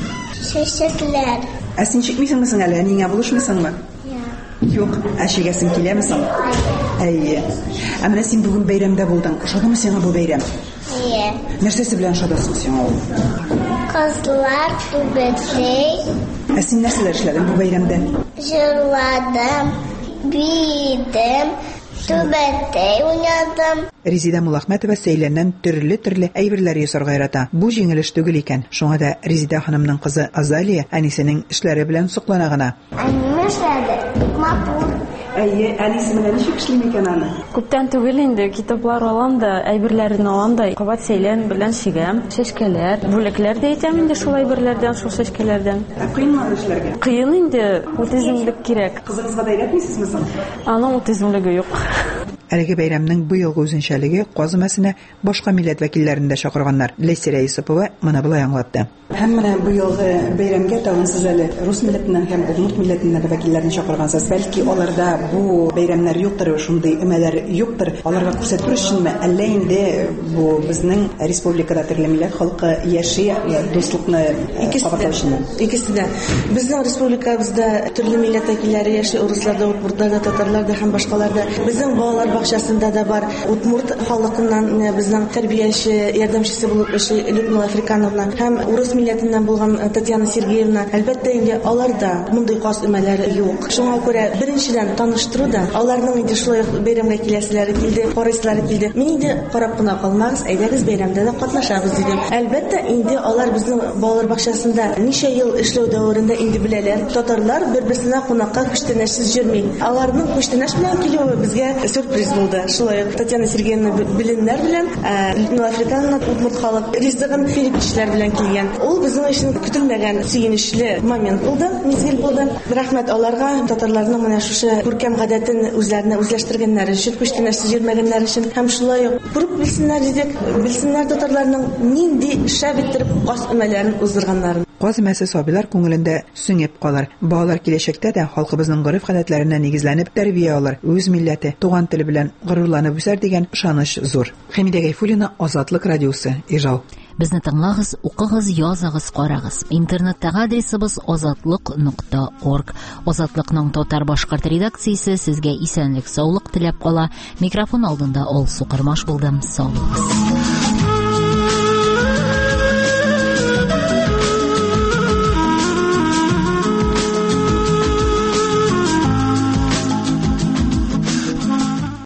Чәчәкләр. Ә син чикмисеңме соң әле? Нигә булышмысыңмы? Юк, ә чигәсең киләме соң? Әйе. Ә менә син бүген бәйрәмдә булдың. Ошадымы сиңа бу бәйрәм? Әйе. Нәрсәсе белән ошадасың сиңа ул? Кызлар, түбәтләй. Ә син нәрсәләр эшләдең бу бәйрәмдә? Җырладым, бидем, түбәтләй уйнадым. Резидә Муллахмәтова сәйләннән төрле-төрле әйберләр ясарга ярата. Бу җиңелеш түгел икән. Шуңа да Резидә ханымның кызы Азалия әнисенең эшләре белән соклана гына. Әниме эшләде? Матур. Әйе, әнисе менә ничек эшли микән аны? Күптән түгел инде китаплар алам да, әйберләрен алам да, кабат сәйлән белән чигәм, чәчкәләр, бүләкләр дә әйтәм инде шул әйберләрдән, шул чәчкәләрдән. Кыйнмы эшләргә? Кыен инде, утизмлек кирәк. Кызыгызга да әйтмисезме соң? Аның утизмлеге юк. Әлеге бәйрәмнең быелгы үзенчәлеге казымәсенә башка милләт вәкилләрен дә чакырганнар. Ләйсәрә Исупова моны булай аңлатты. Һәм менә быелгы бәйрәмгә тагын сез әле рус милләтеннән һәм удмурт милләтеннән вәкилләрне чакыргансыз. Бәлки аларда бу бәйрәмнәр юктыр, шундый өмәләр юктыр. Аларга күрсәтү өченме, әллә инде бу безнең республикада төрле милләт халкы яши, дуслыкны кабатлау өчен? Икесе дә. Безнең республикабызда төрле милләт вәкилләре яши, руслар да, удмуртлар да, татарлар да һәм башкалар да. Безнең балалар бакчасында да бар. Удмурт халкыннан безнең тәрбияче, ярдәмчесе булып эшли Людмила Африкановна һәм урыс милләтеннән булган Татьяна Сергеевна. Әлбәттә инде аларда мондый кас өмәләре юк. Шуңа күрә беренчедән таныштыру да, аларның инде шулай бәйрәмгә киләселәре килде, карыйсылары килде. Мин инде карап кына калмагыз, әйдәгез бәйрәмдә дә катнашабыз дидем. Әлбәттә инде алар безнең балалар бакчасында ничә ел эшләү дәврендә инде беләләр. Татарлар бер-берсенә кунакка күчтәнәшсез йөрми. Аларның күчтәнәш белән килүе безгә сюрприз булды. Шулай Татьяна Сергеевна биленнәр белән, Людмила Африкановна удмурт халык ризыгын филиппинчеләр белән килгән. Ул безнең өчен көтелмәгән сөенечле момент булды, мизгел булды. Рәхмәт аларга, татарларның менә шушы күркәм гадәтен үзләренә үзләштергәннәр өчен, күчтәнәшсез йөрмәгәннәр өчен һәм шулай ук күреп белсеннәр дидек, белсеннәр татарларның нинди шәп иттереп кас өмәләрен уздырганнарын. Казымәсе сабыйлар күңелендә сүңеп калыр. Балалар киләчәктә дә халкыбызның гореф-гадәтләренә нигезләнеп тәрбия алыр. Үз милләте, туган теле белән горурланып үсәр дигән ышаныч зур. Хәмидә Гайфуллина, Азатлык радиосы, Ижау. Безне тыңлагыз, укыгыз, языгыз, карагыз. Интернеттагы адресыбыз азатлык нокта орг. Азатлыкның татар-башкорт редакциясе сезгә исәнлек, саулык теләп кала. Микрофон алдында Алсу Кырмаш булдым. Саулыгыз.